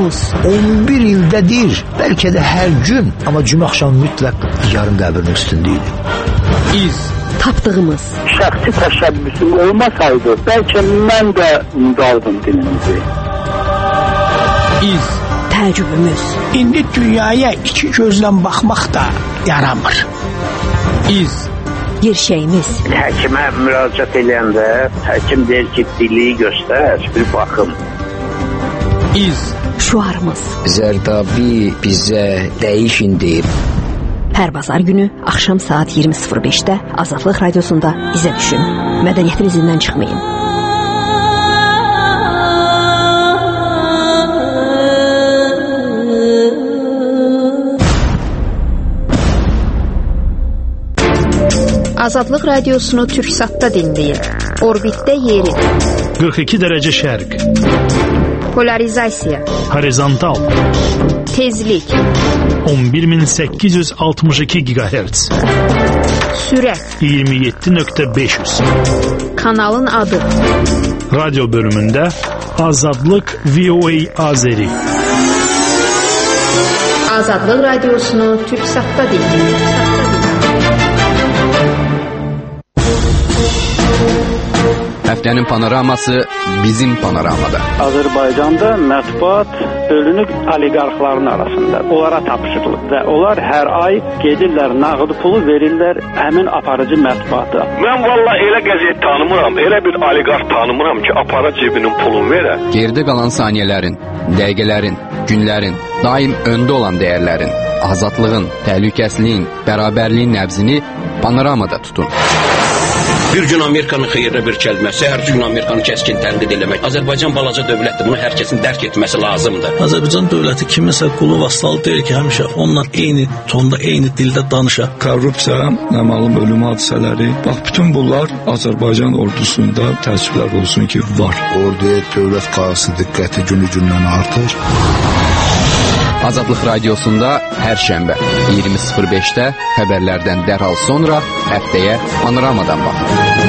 Temmuz 11 ildədir, bəlkə də hər gün, amma cümə axşamı mütləq yarın qəbrinin üstündə idi. İz tapdığımız. Şəxsi təşəbbüsüm olmasaydı, bəlkə mən də unudardım dilimizi. İz təəccübümüz. İndi dünyaya iki gözlə baxmaq da yaramır. İz gerçəyimiz. Həkimə müraciət edəndə həkim deyir ki, dili göstər, bir baxım. İz şuarımız. Zərdabi bizə dəyişin deyib. Hər bazar günü axşam saat 20:05-də Azadlıq Radiosunda bizə düşün. Mədəniyyətin izindən çıxmayın. Azadlıq Radiosunu Türksatda dinləyin. Orbitdə yeri. 42 dərəcə şərq. Polarizasiya. Horizontal. Tezlik. 11862 GHz. Sürət. 27.500. Kanalın adı. Radyo bölümündə Azadlıq VOA Azeri. Azadlıq Radiosunu Türksatda dinləyin. Həftənin panoraması bizim panoramada. Azərbaycanda mətbuat bölünüb oliqarxların arasında. Onlara tapşırılıb və onlar hər ay gedirlər, nağd pulu verirlər həmin aparıcı mətbuata. Mən vallahi elə qəzet tanımıram, elə bir oliqarx tanımıram ki, apara cibinin pulunu verə. Geridə qalan saniyələrin, dəqiqələrin, günlərin, daim öndə olan dəyərlərin, azadlığın, təhlükəsizliyin, bərabərliyin nəbzini panoramada tutun. Bir gün Amerikanın xeyirlə bir kəlməsi, hər gün Amerikanı kəskin tənqid eləmək. Azərbaycan balaca dövlətdir, bunu hər kəsin dərk etməsi lazımdır. Azərbaycan dövləti kiminsə qulu vasalı deyil ki, həmişə onunla eyni tonda, eyni dildə danışa. Korrupsiya, naməlum ölüm hadisələri, bax bütün bunlar Azərbaycan ordusunda təəssüflər olsun ki, var. Orduya dövlət qayğısı diqqəti günü-gündən artır. Azadlıq Radiosunda hər şənbə 20:05-də xəbərlərdən dərhal sonra həftəyə panoramadan baxın.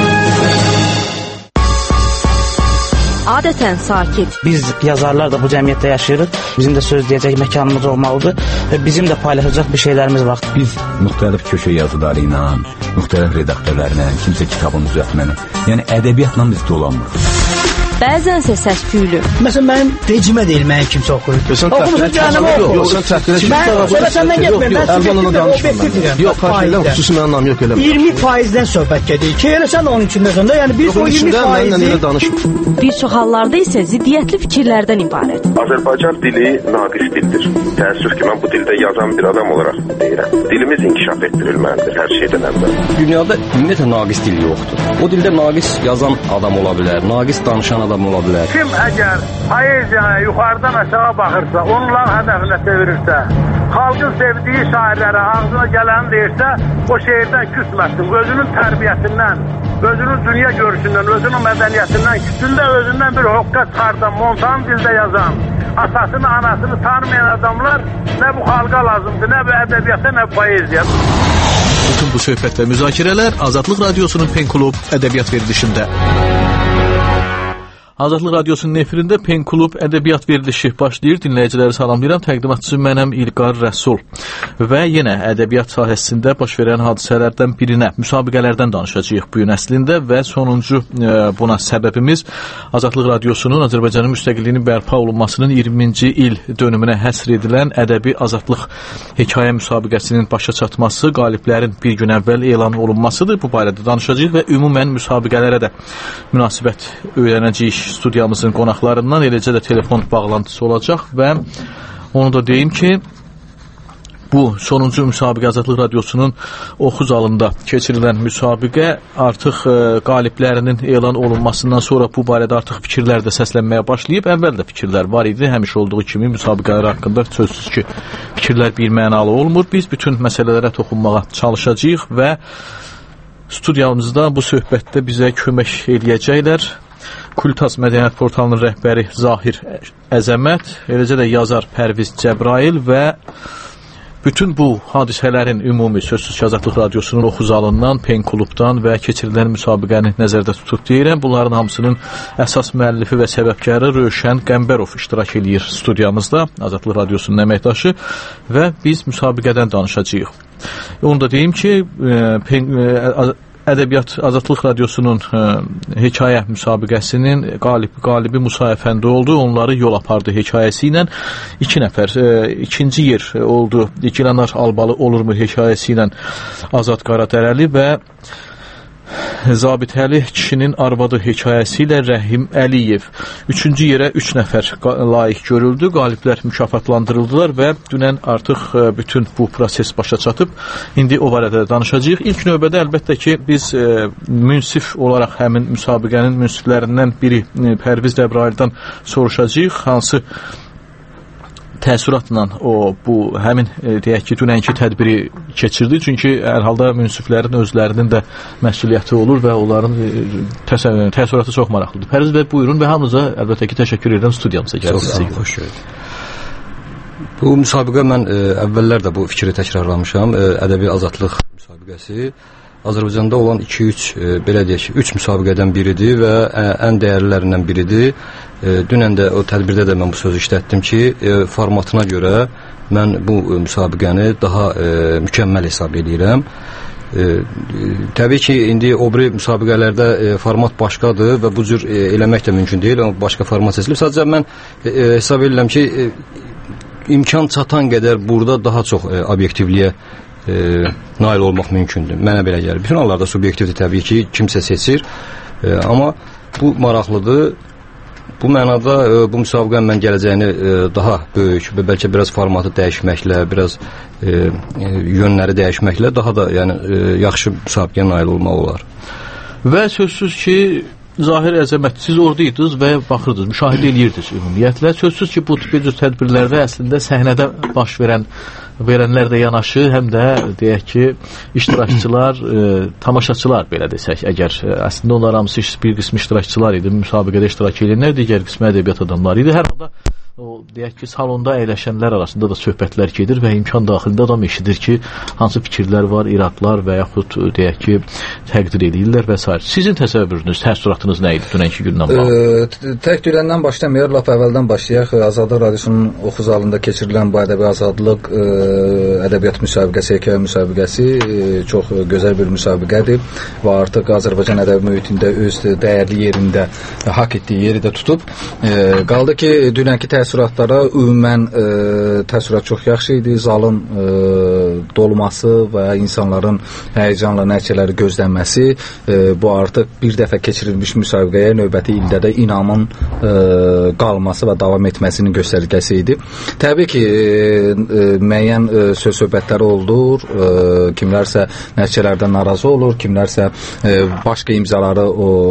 Adətən sakit. Biz yazarlar da bu cəmiyyətdə yaşayırıq. Bizim də söz deyəcək məkanımız olmalıdır və bizim də paylaşacaq bir şeylərimiz var. Biz müxtəlif köşə yazıları ilə, müxtəlif redaktörlərlə, kimsə kitabın düzəltməni, yəni ədəbiyyatla biz dolanmırıq. Bəzənsə səs-küylü. Məsələn, mənim vecimə deyil, mənim kimsə oxuyur. Oxumusun canımı oxu. Yox, sən təhqilə kimi. Sonra səndən getmir. Yox, əlbanına danışmıram. Yox, xahiş xüsusi mənim anlam yox, eləmə. 20%-dən söhbət gedir ki, elə sən onun içindəsən də, yəni biz o 20%-i... Bir çox hallarda isə ziddiyyətli fikirlərdən ibarət. Azərbaycan dili naqis dildir. Təəssüf ki, mən bu dildə yazan bir adam olaraq deyirəm. Dilimiz inkişaf etdirilməlidir hər şeydən əvvəl. Dünyada ümumiyyətlə naqis dil yoxdur. O dildə naqis yazan adam ola bilər, naqis danışan adam ola bilər. Kim əgər poeziyaya yuxarıdan aşağı baxırsa, onların hədəfinə çevirirsə, xalqın sevdiyi şairlərə ağzına gələni deyirsə, o şeirdən küsməsin. Özünün tərbiyəsindən, özünün dünya görüşündən, özünün mədəniyyətindən, küsündə özündən bir hoqqa çıxardan, montan dildə yazan, atasını, anasını tanımayan adamlar nə bu xalqa lazımdır, nə bu ədəbiyyata, nə bu poeziya. Bütün bu söhbət və müzakirələr Azadlıq Radiosunun Pen Klub ədəbiyyat verilişində. Azadlıq Radiosunun efirində Pen Klub ədəbiyyat verilişi başlayır. Dinləyiciləri salamlayıram. Təqdimatçı mənəm İlqar Rəsul. Və yenə ədəbiyyat sahəsində baş verən hadisələrdən birinə, müsabiqələrdən danışacağıq bu gün əslində və sonuncu buna səbəbimiz Azadlıq Radiosunun Azərbaycanın müstəqilliyinin bərpa olunmasının 20-ci il dönümünə həsr edilən ədəbi azadlıq hekayə müsabiqəsinin başa çatması, qaliblərin bir gün əvvəl elan olunmasıdır. Bu barədə danışacağıq və ümumən müsabiqələrə də münasibət öyrənəcəyik studiyamızın qonaqlarından, eləcə də telefon bağlantısı olacaq və onu da deyim ki, bu sonuncu müsabiqə Azadlıq Radiosunun oxu zalında keçirilən müsabiqə artıq qaliblərinin elan olunmasından sonra bu barədə artıq fikirlər də səslənməyə başlayıb. Əvvəl də fikirlər var idi, həmişə olduğu kimi müsabiqələr haqqında sözsüz ki, fikirlər bir mənalı olmur. Biz bütün məsələlərə toxunmağa çalışacağıq və studiyamızda bu söhbətdə bizə kömək eləyəcəklər. Kultas Mədəniyyət Portalının rəhbəri Zahir Əzəmət, eləcə də yazar Pərviz Cəbrayil və bütün bu hadisələrin ümumi sözsüz ki, Azadlıq Radiosunun oxu zalından, pen klubdan və keçirilən müsabiqəni nəzərdə tutub deyirəm. Bunların hamısının əsas müəllifi və səbəbkarı Rövşən Qəmbərov iştirak edir studiyamızda, Azadlıq Radiosunun əməkdaşı və biz müsabiqədən danışacağıq. Onu da deyim ki, Ədəbiyyat Azadlıq Radiosunun hekayə müsabiqəsinin qalibi Musa Əfəndi oldu. Onları yol apardı hekayəsi ilə. 2 nəfər ikinci yer oldu. Gilənar Albalı olurmu hekayəsi ilə Azad Qaradərəli və Zabitəli kişinin arvadı hekayəsi ilə Rəhim Əliyev. 3-cü yerə 3 nəfər layiq görüldü. Qaliblər mükafatlandırıldılar və dünən artıq bütün bu proses başa çatıb. İndi o barədə danışacağıq. İlk növbədə əlbəttə ki, biz münsif olaraq həmin müsabiqənin münsiflərindən biri Pərviz Dəbrayildən soruşacağıq. Hansı təəssüratla həmin deyək ki, dünənki tədbiri keçirdi. Çünki hər halda münsiflərin özlərinin də məsuliyyəti olur və onların təəssüratı çox maraqlıdır. Pərviz bəy, buyurun və hamınıza əlbəttə ki, təşəkkür edirəm studiyamıza gəldiyinizə görə. Xoş gördük. Bu müsabiqə mən əvvəllər də bu fikri təkrarlamışam. Ədəbi azadlıq müsabiqəsi Azərbaycanda olan 2-3 belə deyək, 3 müsabiqədən biridir və ən dəyərlərindən biridir. Dünən də o tədbirdə də mən bu sözü işlətdim ki, formatına görə mən bu müsabiqəni daha mükəmməl hesab edirəm. Təbii ki, indi o biri müsabiqələrdə format başqadır və bu cür eləmək də mümkün deyil, amma başqa format seçilib. Sadəcə mən hesab edirəm ki, imkan çatan qədər burada daha çox obyektivliyə nail olmaq mümkündür. Mənə belə gəlir. Bütün hallarda subyektivdir təbii ki, kimsə seçir. Amma bu maraqlıdır. Bu mənada bu müsabiqənin mən gələcəyini daha böyük və bəlkə biraz formatı dəyişməklə, biraz yönləri dəyişməklə daha da yaxşı müsabiqəyə nail olmaq olar. Və sözsüz ki, Zahir Əzəmət, siz oradaydınız və baxırdınız, müşahidə edirdiniz ümumiyyətlə. Sözsüz ki, bu tip tədbirlərdə əslində səhnədə baş verənlər də yanaşı, həm də deyək ki, iştirakçılar, tamaşaçılar belə desək, əgər əslində onlar hamısı bir qismi iştirakçılar idi, müsabiqədə iştirak edenlər, digər qismi ədəbiyyat adamları idi. Hər halda o deyək ki, salonda əyləşənlər arasında da söhbətlər gedir və imkan daxilində adam eşidir ki, hansı fikirlər var, iradlar və yaxud deyək ki, təqdir edirlər və s. Sizin təsəvvürünüz, təəssüratınız nə idi dünənki gündən bağlı? Tək dünəndən başlamayaq, lap əvvəldən başlayaq. Azadlıq Radiosunun oxu zalında keçirilən bu ədəbi azadlıq ədəbiyyat müsabiqəsi, hekayə müsabiqəsi çox gözəl bir müsabiqədir və artıq Azərbaycan ədəbi mühitində öz dəyərli yerində haqq etdiyi yeri də tutub. Qaldı ki, dünənki təəssüratlara ümumən təəssürat çox yaxşı idi. Zalın dolması və insanların həyəcanla nəticələri gözlənməsi bu artıq bir dəfə keçirilmiş müsabiqəyə növbəti ildə də inamın qalması və davam etməsinin göstərgəsi idi. Təbii ki, müəyyən söz-söhbətləri olur. Kimlərsə nəticələrdən narazı olur, kimlərsə başqa imzaları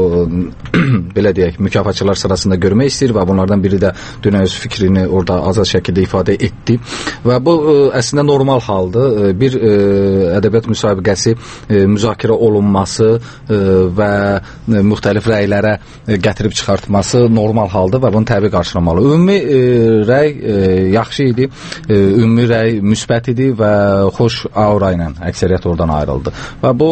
belə deyək, mükafatçılar sırasında görmək istəyir və bunlardan biri də dünən öz fikrini orada azad şəkildə ifadə etdi və bu əslində normal haldır. Bir ədəbiyyat müsabiqəsi müzakirə olunması və müxtəlif rəylərə gətirib çıxartması normal haldır və bunu təbii qarşılamalı. Ümumi rəy yaxşı idi, ümumi rəy müsbət idi və xoş aura ilə əksəriyyət oradan ayrıldı və bu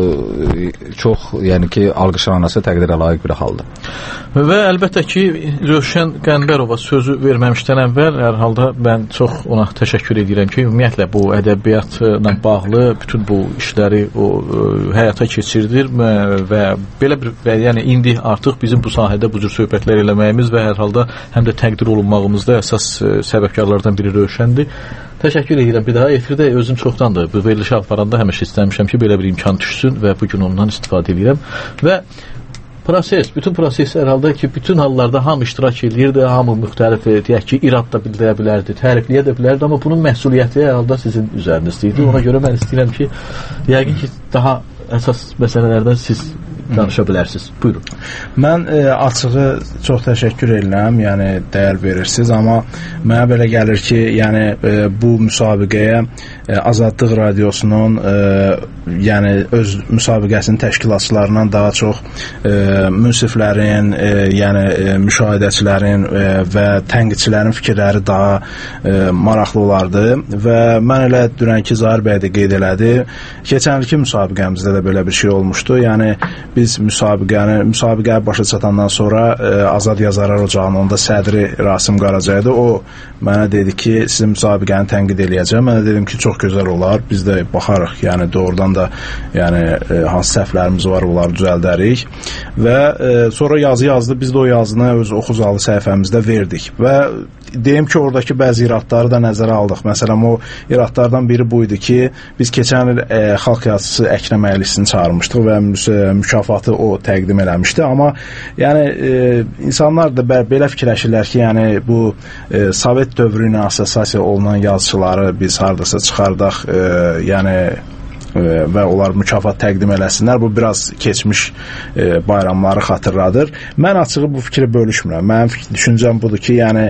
çox, yəni ki, alqışlanması təqdirə layiq bir haldır. Və əlbəttə ki, Rövşən Qəmbərova sözü verməmişdən əvvəl hər halda mən çox ona təşəkkür edirəm ki, ümumiyyətlə bu ədəbiyyatla bağlı bütün bu işləri o həyata keçirdir və belə bir, yəni indi artıq bizim bu sahədə bu cür söhbətlər eləməyimiz və hər halda həm də təqdir olunmağımızda əsas səbəbkarlardan biri Rövşəndir. Təşəkkür edirəm. Bir daha efirdə özüm çoxdandır. Bu verilişi aparanda həmişə istəmişəm ki, belə bir imkan düşsün və bu gün ondan istifadə edirəm və bütün proses hər halda ki, bütün hallarda hamı iştirak edirdi, hamı müxtəlif, deyək ki, irad da bildirə bilərdi, tərifləyə də bilərdi, amma bunun məsuliyyəti hər halda sizin üzərinizdə idi. Ona görə mən istəyirəm ki, yəqin ki, daha əsas məsələlərdən siz danışa bilərsiniz. Buyurun. Mən açığı çox təşəkkür edirəm, yəni dəyər verirsiniz, amma mənə belə gəlir ki, yəni bu müsabiqəyə Azadlıq Radiosunun yəni öz müsabiqəsinin təşkilatçılarından daha çox münsiflərin, yəni müşahidəçilərin və tənqidçilərin fikirləri daha maraqlı olardı və mən elə dünənki Zahir bəy də qeyd elədi. Keçən ilki müsabiqəmizdə də belə bir şey olmuşdu. Yəni biz müsabiqə başa çatandan sonra Azad Yazarlar Ocağının onda sədri Rasim Qaracaydı. O mənə dedi ki, sizin müsabiqəni tənqid eləyəcəm. Mən də dedim ki, çox gözəl olar. Biz də baxarıq, yəni doğrudan da yəni hansı səhvlərimiz var, onları düzəldərik. Və sonra yazı yazdı. Biz də o yazını öz Oxuzalı səhifəmizdə verdik və deyim ki, oradakı bəzi iradları da nəzərə aldıq. Məsələn, o iradlardan biri bu idi ki, biz keçən il xalq yazıçısı Əkrəm Əylisini çağırmışdıq və mükafatı o təqdim eləmişdi. Amma yəni insanlar da belə fikirləşirlər ki, yəni bu Sovet dövrü ilə assosiasiya olunan yazıçıları biz hardasa çıxardaq, yəni və onlar mükafat təqdim eləsinlər. Bu biraz keçmiş bayramları xatırladır. Mən açığı bu fikri bölüşmürəm. Mənim düşüncəm budur ki, yəni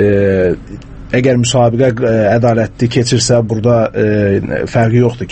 əgər müsabiqə ədalətli keçirsə, burada fərqi yoxdur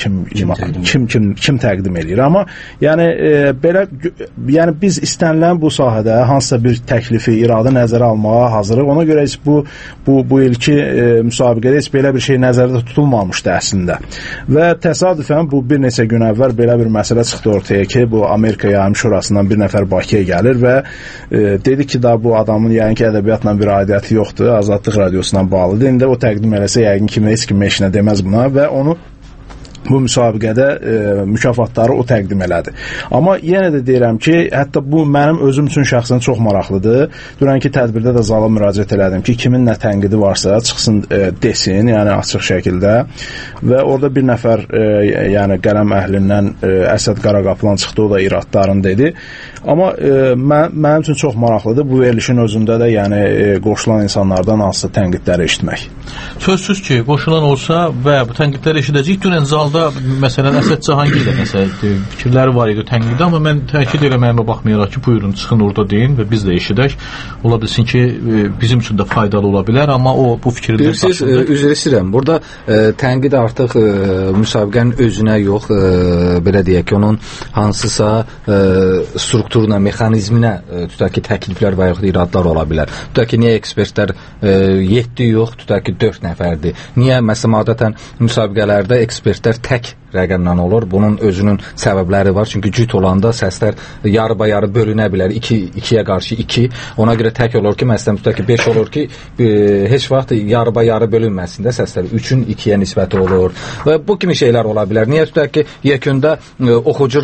kim təqdim eləyir. Amma yəni belə, yəni biz istənilən bu sahədə hansısa bir təklifi, iradə nəzərə almağa hazırıq. Ona görə heç bu ilki müsabiqədə heç belə bir şey nəzərdə tutulmamışdı əslində. Və təsadüfən bu bir neçə gün əvvəl belə bir məsələ çıxdı ortaya ki, bu Amerika Yayım Şurasından bir nəfər Bakıya gəlir və dedi ki, da bu adamın yəni ki, ədəbiyyatla bir aidiyyəti yoxdur, Azadlıq Radiosundan bağlı. İndi o təqdim eləsə, yəqin kimi heç kim eşinə deməz buna və onu bu müsabiqədə mükafatları o təqdim elədi. Amma yenə də deyirəm ki, hətta bu mənim özüm üçün şəxsən çox maraqlıdır. Dünənki tədbirdə də zala müraciət elədim ki, kimin nə tənqidi varsa çıxsın desin, yəni açıq şəkildə. Və orada bir nəfər yəni qələm əhlindən Əsəd Qaraqaplan çıxdı, o da iradlarını dedi. Amma mənim üçün çox maraqlıdır bu verilişin özündə də yəni qoşulan insanlardan hansısa tənqidləri eşitmək. Sözsüz ki, qoşulan olsa və bu tənqidləri eşidəcəyik. Dünən zalda məsələn Əsəd Cahangi ilə fikirləri var idi tənqidi, amma mən təkid eləməyimə baxmayaraq ki, buyurun çıxın orada deyin və biz də eşidək. Ola bilsin ki, bizim üçün də faydalı ola bilər, amma o bu fikirdən daşındı. Üzr istəyirəm. Burada tənqid artıq müsabiqənin özünə yox, belə deyək ki, onun hansısa strukturuna, mexanizminə tutaq ki, təkliflər və yaxud iradlar ola bilər. Tutaq ki, niyə ekspertlər 7 yox, tutaq ki, 4 nəfərdir. Niyə məsələn adətən müsabiqələrdə ekspertlər tək rəqəmlə olur. Bunun özünün səbəbləri var. Çünki cüt olanda səslər yarı-bayarı bölünə bilər. 2-yə qarşı 2. Ona görə tək olur ki, məsələn tutaq ki 5 olur ki, heç vaxt yarı-bayarı bölünməsin də səslər. 3-ün 2-yə nisbəti olur. Və bu kimi şeylər ola bilər. Niyə tutaq ki, yekunda oxucu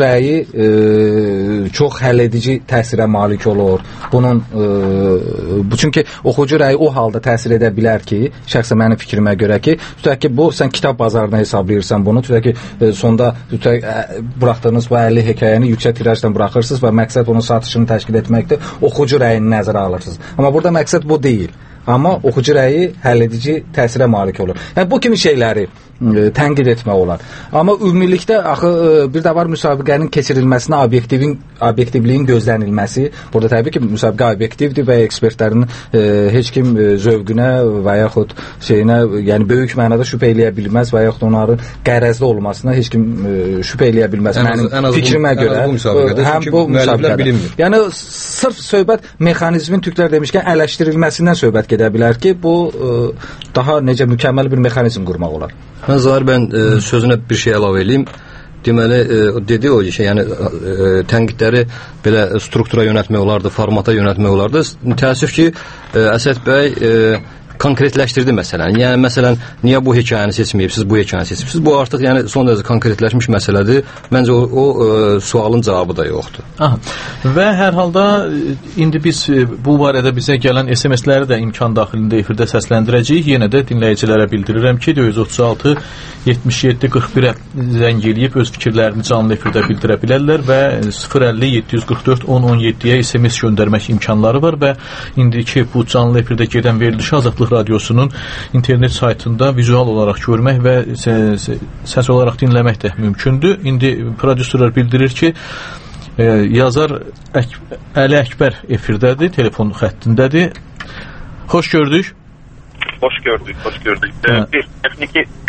rəyi çox həlledici təsirə malik olur. Bunun çünki oxucu rəyi o halda təsir edə bilər ki, şəxsən mənim fikrimə görə ki, tutaq ki, bu sən kitab bazarına hesablayırsan bunu, tutaq ki, sonda buraxdığınız bu 50 hekayəni yüksək tirajdan buraxırsınız və məqsəd onun satışını təşkil etməkdir. Oxucu rəyini nəzərə alırsınız. Amma burada məqsəd bu deyil. Amma oxucu rəyi həlledici təsirə malik olur. Yəni bu kimi şeyləri tənqid etmək olar. Amma ümumilikdə axı bir də var müsabiqənin keçirilməsinə obyektivliyin gözlənilməsi. Burada təbii ki, müsabiqə obyektivdir və ekspertlərin heç kim zövqünə və yaxud şeyinə, yəni böyük mənada şübhə eləyə bilməz və yaxud onların qərəzli olmasına heç kim şübhə eləyə bilməz. Mənim fikrimə görə həm bu müsabiqədə. Yəni sırf söhbət mexanizmin türklər demişkən ələşdirilməsindən söhbət gedə bilər ki, bu daha necə mükəmməl bir mexanizm qurmaq olar. Mən Zahir bəyin sözünə bir şey əlavə edeyim. Deməli, dedi o şey, yəni tənqidləri belə struktura yönəltmək olardı, formata yönəltmək olardı. Təəssüf ki, Əsəd bəy konkretləşdirdi məsələni. Yəni məsələn, niyə bu hekayəni seçməyibsiz, bu hekayəni seçibsiz? Bu artıq yəni son dərəcə konkretləşmiş məsələdir. Məncə o sualın cavabı da yoxdur. Aha. Və hər halda indi biz bu barədə bizə gələn SMS-ləri də imkan daxilində efirdə səsləndirəcəyik. Yenə də dinləyicilərə bildirirəm ki, 436 77 41-ə zəng eləyib öz fikirlərini canlı efirdə bildirə bilərlər və 050 744 1017-yə SMS göndərmək imkanları var və indiki bu canlı efirdə gedən verilişi Azadlıq Radiosunun internet saytında vizual olaraq görmək və səs olaraq dinləmək də mümkündür. İndi prodüserlər bildirir ki, yazar Əli Əkbər efirdədir, telefon xəttindədir. Xoş gördük. Hoş gördük. Bir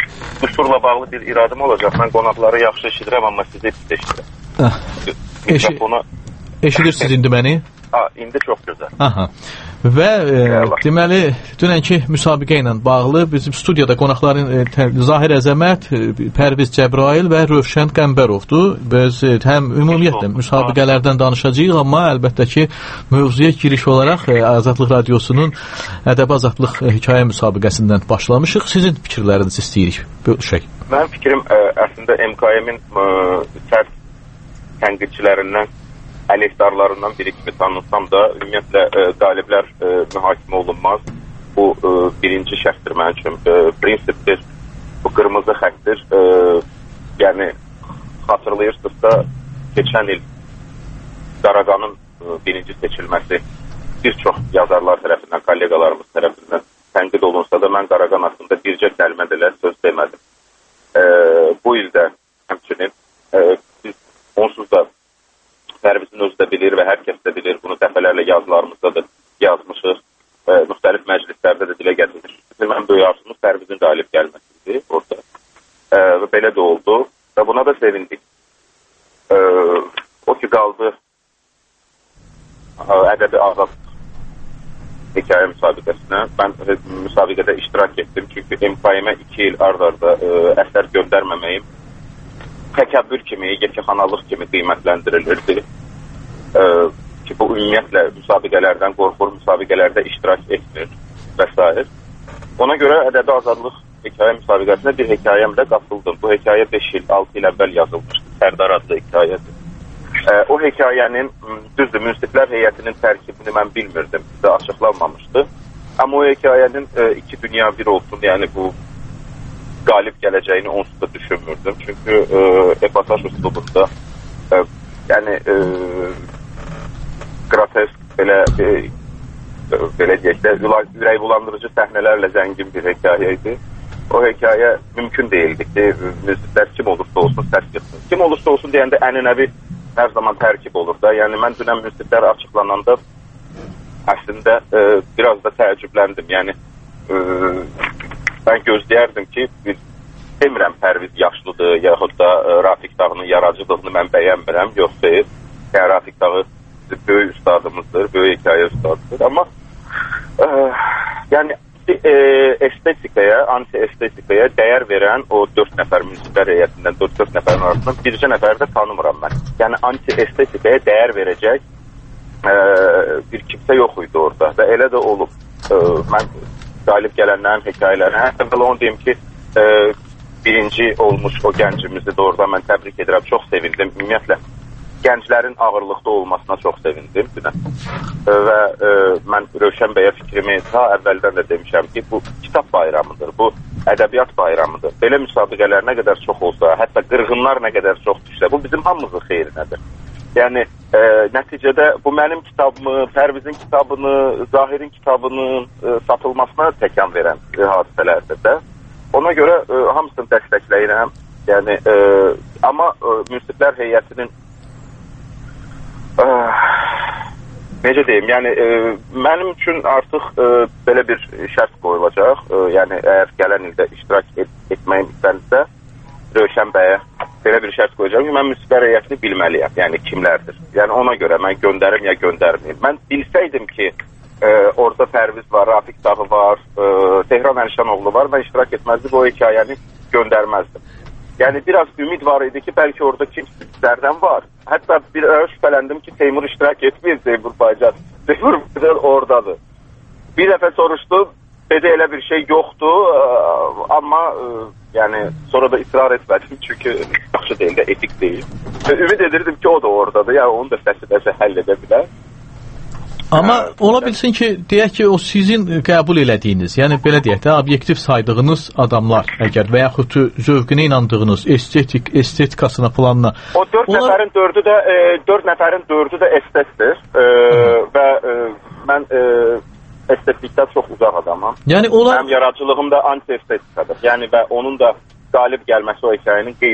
Qüsurla bağlı bir iradım olacaq. Mən qonaqları yaxşı eşidirəm, amma sizi pis eşidirəm. Mikrofonu... Eşidirsiniz indi məni? İndi çox gözəl. Aha. Və deməli, dünənki müsabiqə ilə bağlı bizim studiyada qonaqların Zahir Əzəmət, Pərviz Cəbrail və Rövşən Qəmbərovdur. Biz həm ümumiyyətlə müsabiqələrdən danışacağıq, amma əlbəttə ki, mövzuya giriş olaraq Azadlıq Radiosunun Ədəbi Azadlıq hekayə müsabiqəsindən başlamışıq. Sizin fikirlərinizi istəyirik. Mənim fikrim əslində MKM-in sərt tənqidçilərindən əleyhdarlarından biri kimi tanınsam da, ümumiyyətlə qaliblər mühakimə olunmaz. Bu birinci şərtdir mənim üçün. Prinsipdir, bu qırmızı xətdir. Yəni, xatırlayırsınızsa, keçən il Qaraqanın birinci seçilməsi bir çox yazarlar tərəfindən, kollegalarımız tərəfindən tənqid olunsa da, mən Qaraqan haqqında bircə kəlmə də söz demədim. Bu ildə həmçinin biz onsuz da Pərvizin özü də bilir və hər kəs də bilir. Bunu dəfələrlə yazılarımızda da yazmışıq. Müxtəlif məclislərdə də dilə gətirmişik. Mənim böyük arzumuz Pərvizin qalib gəlməsidir orada. Və belə də oldu. Və buna da sevindik. O ki qaldı ədəbi azad hekayə müsabiqəsinə. Mən müsabiqədə iştirak etdim. Çünki MKM-ə 2 il ard-arda əsər göndərməməyim təkəbbür kimi, yekəxanalıq kimi qiymətləndirilirdi. Ki, bu ümumiyyətlə müsabiqələrdən qorxur, müsabiqələrdə iştirak etmir və s. Ona görə ədəbi azadlıq hekayə müsabiqəsinə bir hekayəmdə qatıldım. Bu hekayə 5 il, 6 il əvvəl yazılmışdı. Sərdar adlı hekayədir. O hekayənin, düzdür, münsiflər heyətinin tərkibini mən bilmirdim, bizə açıqlanmamışdı. Amma o hekayənin iki dünya bir olsun, yəni bu qalib gələcəyini onsuz da düşünmürdüm. Çünki epasaj üslubunda yəni grotesk, belə deyək də, ürək bulandırıcı səhnələrlə zəngin bir hekayə idi. O hekayə mümkün deyildi ki, müziklər kim olursa olsun səs yıxsın. Kim olursa olsun deyəndə ənənəvi hər zaman tərkib olur da. Yəni mən dünən müziklər açıqlananda əslində biraz da təəccübləndim. Yəni mən gözləyərdim ki, demirəm Pərviz yaşlıdır, yaxud da Rafiq Dağının yaradıcılığını mən bəyənmirəm, yox deyil. Yəni Rafiq Dağı böyük ustadımızdır, böyük hekayə ustadıdır. Amma yəni estetikaya, anti-estetikaya dəyər verən o 4 nəfər müziklər heyətindən, 4 nəfərin arasından bircə nəfər də tanımıram mən. Yəni anti-estetikaya dəyər verəcək bir kimsə yox idi orada və elə də olub. Mən qalib gələnlərin hekayələrinə, əvvəl onu deyim ki, birinci olmuş o gəncimizi də orada mən təbrik edirəm, çox sevindim. Ümumiyyətlə, gənclərin ağırlıqda olmasına çox sevindim dünən. Və mən Rövşən bəyə fikrimi ta əvvəldən də demişəm ki, bu kitab bayramıdır, bu ədəbiyyat bayramıdır. Belə müsabiqələr nə qədər çox olsa, hətta qırğınlar nə qədər çox düşsə, bu bizim hamımızın xeyrinədir. Yəni, nəticədə bu mənim kitabımı, Pərvizin kitabını, Zahirin kitabının satılmasına təkan verən hadisələrdir də. Ona görə hamısını dəstəkləyirəm. Yəni, amma münsiflər heyətinin necə deyim, yəni mənim üçün artıq belə bir şərt qoyulacaq. Yəni, əgər gələn ildə iştirak etməyim istənirsə, Rövşən bəyə belə bir şərt qoyacağım ki, mən münsiflər heyətini bilməliyəm, yəni kimlərdir. Yəni, ona görə mən göndərim ya göndərməyim. Mən bilsəydim ki, orada Pərviz var, Rafiq Dağı var, Tehran Əlişanoğlu var, mən iştirak etməzdim, o hekayəni göndərməzdim. Yəni, biraz ümid var idi ki, bəlkə orada kimsizlərdən var. Hətta bir şübhələndim ki, Teymur iştirak etmir, Teymur Baycan. Teymur Baycan oradadır. Bir dəfə soruşdum, dedi elə bir şey yoxdur, amma yəni sonra da israr etmədim, çünki yaxşı deyil də, etik deyil. Ümid edirdim ki, o da oradadır, yəni onu da səsi həll edə bilər. Amma ola bilsin ki, deyək ki, o sizin qəbul elədiyiniz, yəni belə deyək də, obyektiv saydığınız adamlar, əgər və yaxud zövqünə inandığınız, estetikasına, planına. O 4 nəfərin 4-ü də estetdir və mən estetikdən çox uzaq adamam. Yəni onlar mənim yaradıcılığım da anti-estetikadır. Yəni və onun da qalib gəlməsi o hekayənin qeyri-mümkün.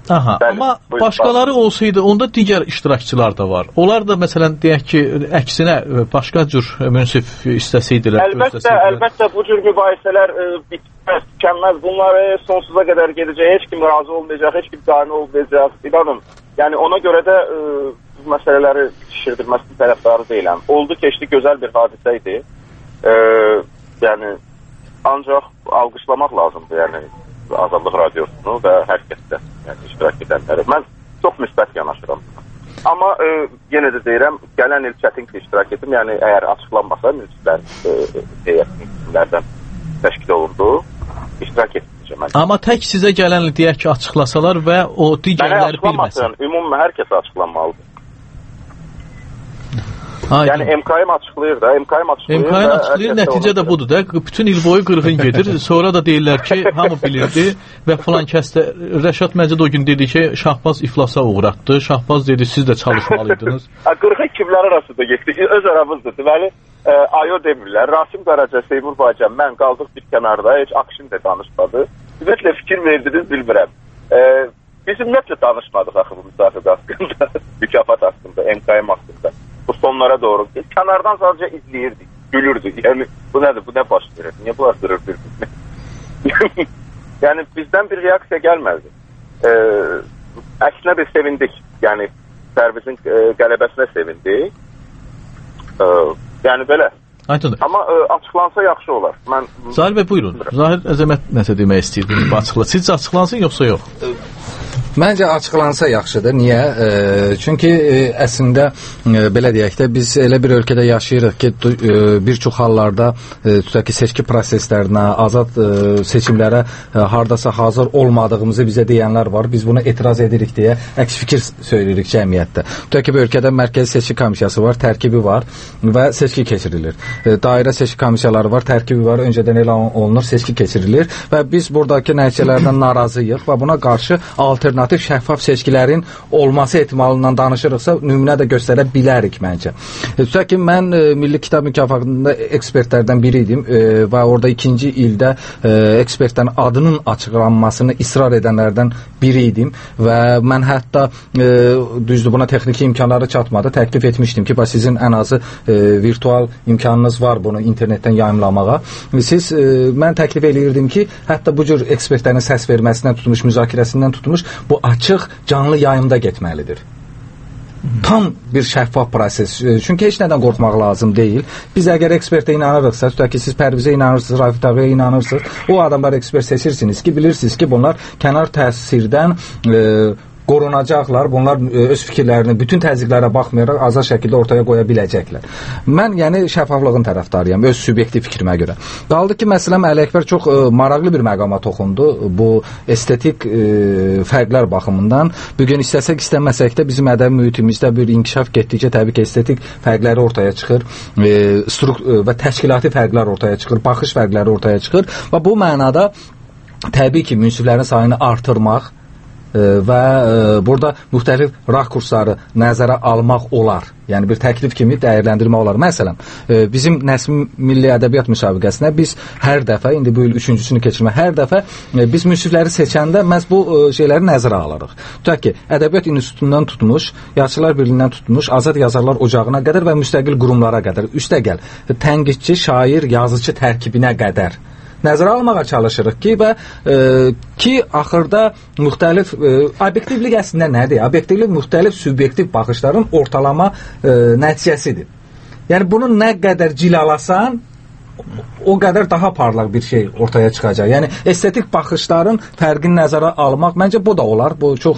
Aha, bəli, amma başqaları olsaydı, onda digər iştirakçılar da var. Onlar da məsələn deyək ki, əksinə başqa cür münsif istəsəydilər. Əlbəttə bu cür mübahisələr bitməz, tükənməz. Bunlar sonsuza qədər gedəcək. Heç kim razı olmayacaq, heç kim qane olmayacaq. İnanın. Yəni ona görə də bu məsələləri bitişdirilməsinin tərəfdarı deyiləm. Oldu, keçdi, gözəl bir hadisə idi. Yəni ancaq alqışlamaq lazımdır. Yəni Azadlıq Radiosunu və hər kəsdə, yəni iştirak edənləri. Mən çox müsbət yanaşıram. Amma yenə də deyirəm, gələn il çətin ki, iştirak etdim. Yəni əgər açıqlanmasa, heyətlərdən təşkil olundu, iştirak etməyəcəm. Amma tək sizə gələn il deyək ki, açıqlasalar və o digərləri bilməsin. Ümumi hər kəsə açıqlanmalıdır. Yəni MKM açıqlayır da, MKM açıqlayır, nəticə də budur da, bütün il boyu qırğın gedir, sonra da deyirlər ki, hamı bilirdi və filan kəsdə, Rəşad Məcid o gün dedi ki, Şahbaz iflasa uğratdı, Şahbaz dedi, siz də çalışmalıydınız. Qırğın kimlər arasında getdi, öz aramızdır, deməli, Ayo demirlər, Rasim Qaraca, Seymur Baycan, mən qaldıq bir kənarda, heç Akşin də danışmadı, ümumiyyətlə fikir verdiniz, bilmirəm. Biz ümumiyyətlə danışmadıq axı bu müsafiqə haqqında, mükafat haqqında, MKM haqqında. Bu sonlara doğru. Kənardan sadəcə izləyirdik, gülürdük. Yəni, bu nədir, bu nə baş verir? Niyə bunlar durur bir-birini? Yəni, bizdən bir reaksiya gəlmədi. Əksinə biz sevindik. Yəni, Pərvizin qələbəsinə sevindik. Yəni, belə. Aydındır. Amma açıqlansa yaxşı olar. Zahir bəy, buyurun. Zahir Əzəmət nəsə demək istəyirdi, sizcə açıqlansın, yoxsa yox? Məncə açıqlansa yaxşıdır. Niyə? Çünki əslində belə deyək də biz elə bir ölkədə yaşayırıq ki, bir çox hallarda tutaq ki, seçki proseslərinə, azad seçimlərə hardasa hazır olmadığımızı bizə deyənlər var. Biz buna etiraz edirik deyə əks fikir söyləyirik cəmiyyətdə. Tutaq ki, bu ölkədə Mərkəzi Seçki Komissiyası var, tərkibi var və seçki keçirilir. Dairə seçki komissiyaları var, tərkibi var, öncədən elan olunur, seçki keçirilir və biz buradakı nəticələrdən narazıyıq və buna qarşı alternativ şəffaf seçkilərin olması ehtimalından danışırıqsa, nümunə də göstərə bilərik məncə. Tutaq ki, mən Milli Kitab Mükafatında ekspertlərdən biri idim və orada ikinci ildə ekspertlərin adının açıqlanmasını israr edənlərdən biri idim və mən hətta düzdür, buna texniki imkanları çatmadı, təklif etmişdim ki, sizin ən azı virtual imkanınız var bunu internetdən yayımlamağa. Mən təklif eləyirdim ki, hətta bu cür ekspertlərin səs verməsindən tutmuş, müzakirəsindən tutmuş, bu açıq, canlı yayımda getməlidir. Tam bir şəffaf proses. Çünki heç nədən qorxmaq lazım deyil. Biz əgər ekspertə inanırıqsa, tutaq ki, siz Pərvizə inanırsınız, Rafiq Tağıya inanırsınız, o adamlar ekspert seçirsiniz ki, bilirsiniz ki, bunlar kənar təsirdən qorunacaqlar, bunlar öz fikirlərini bütün təzyiqlərə baxmayaraq azad şəkildə ortaya qoya biləcəklər. Mən yəni şəffaflığın tərəfdarıyam, öz subyektiv fikrimə görə. Qaldı ki, məsələn, Əli Əkbər çox maraqlı bir məqama toxundu. Bu estetik fərqlər baxımından. Bugün istəsək, istəməsək də bizim ədəbi mühitimizdə bir inkişaf getdikcə təbii ki, estetik fərqləri ortaya çıxır və təşkilati fərqlər ortaya çıxır, baxış fərqləri ortaya çıxır və bu mənada təbii ki, münsiflərin sayını artırmaq və burada müxtəlif rakursları nəzərə almaq olar. Yəni bir təklif kimi dəyərləndirmə olar. Məsələn, bizim Nəsmi Milli Ədəbiyyat müsabiqəsinə biz hər dəfə, indi bu il üçüncüsünü keçirmə, hər dəfə biz münsifləri seçəndə məhz bu şeyləri nəzərə alırıq. Tutaq ki, Ədəbiyyat İnstitutundan tutmuş, Yazıçılar Birliyindən tutmuş, Azad Yazarlar Ocağına qədər və müstəqil qurumlara qədər, üstəgəl tənqidçi, şair, yazıcı tərkibinə qədər nəzərə almağa çalışırıq ki, və ki, axırda müxtəlif obyektivlik əslində nədir? Obyektivlik müxtəlif subyektiv baxışların ortalama nəticəsidir. Yəni, bunu nə qədər cilalasan, o qədər daha parlaq bir şey ortaya çıxacaq. Yəni, estetik baxışların fərqini nəzərə almaq, məncə bu da olar. Bu çox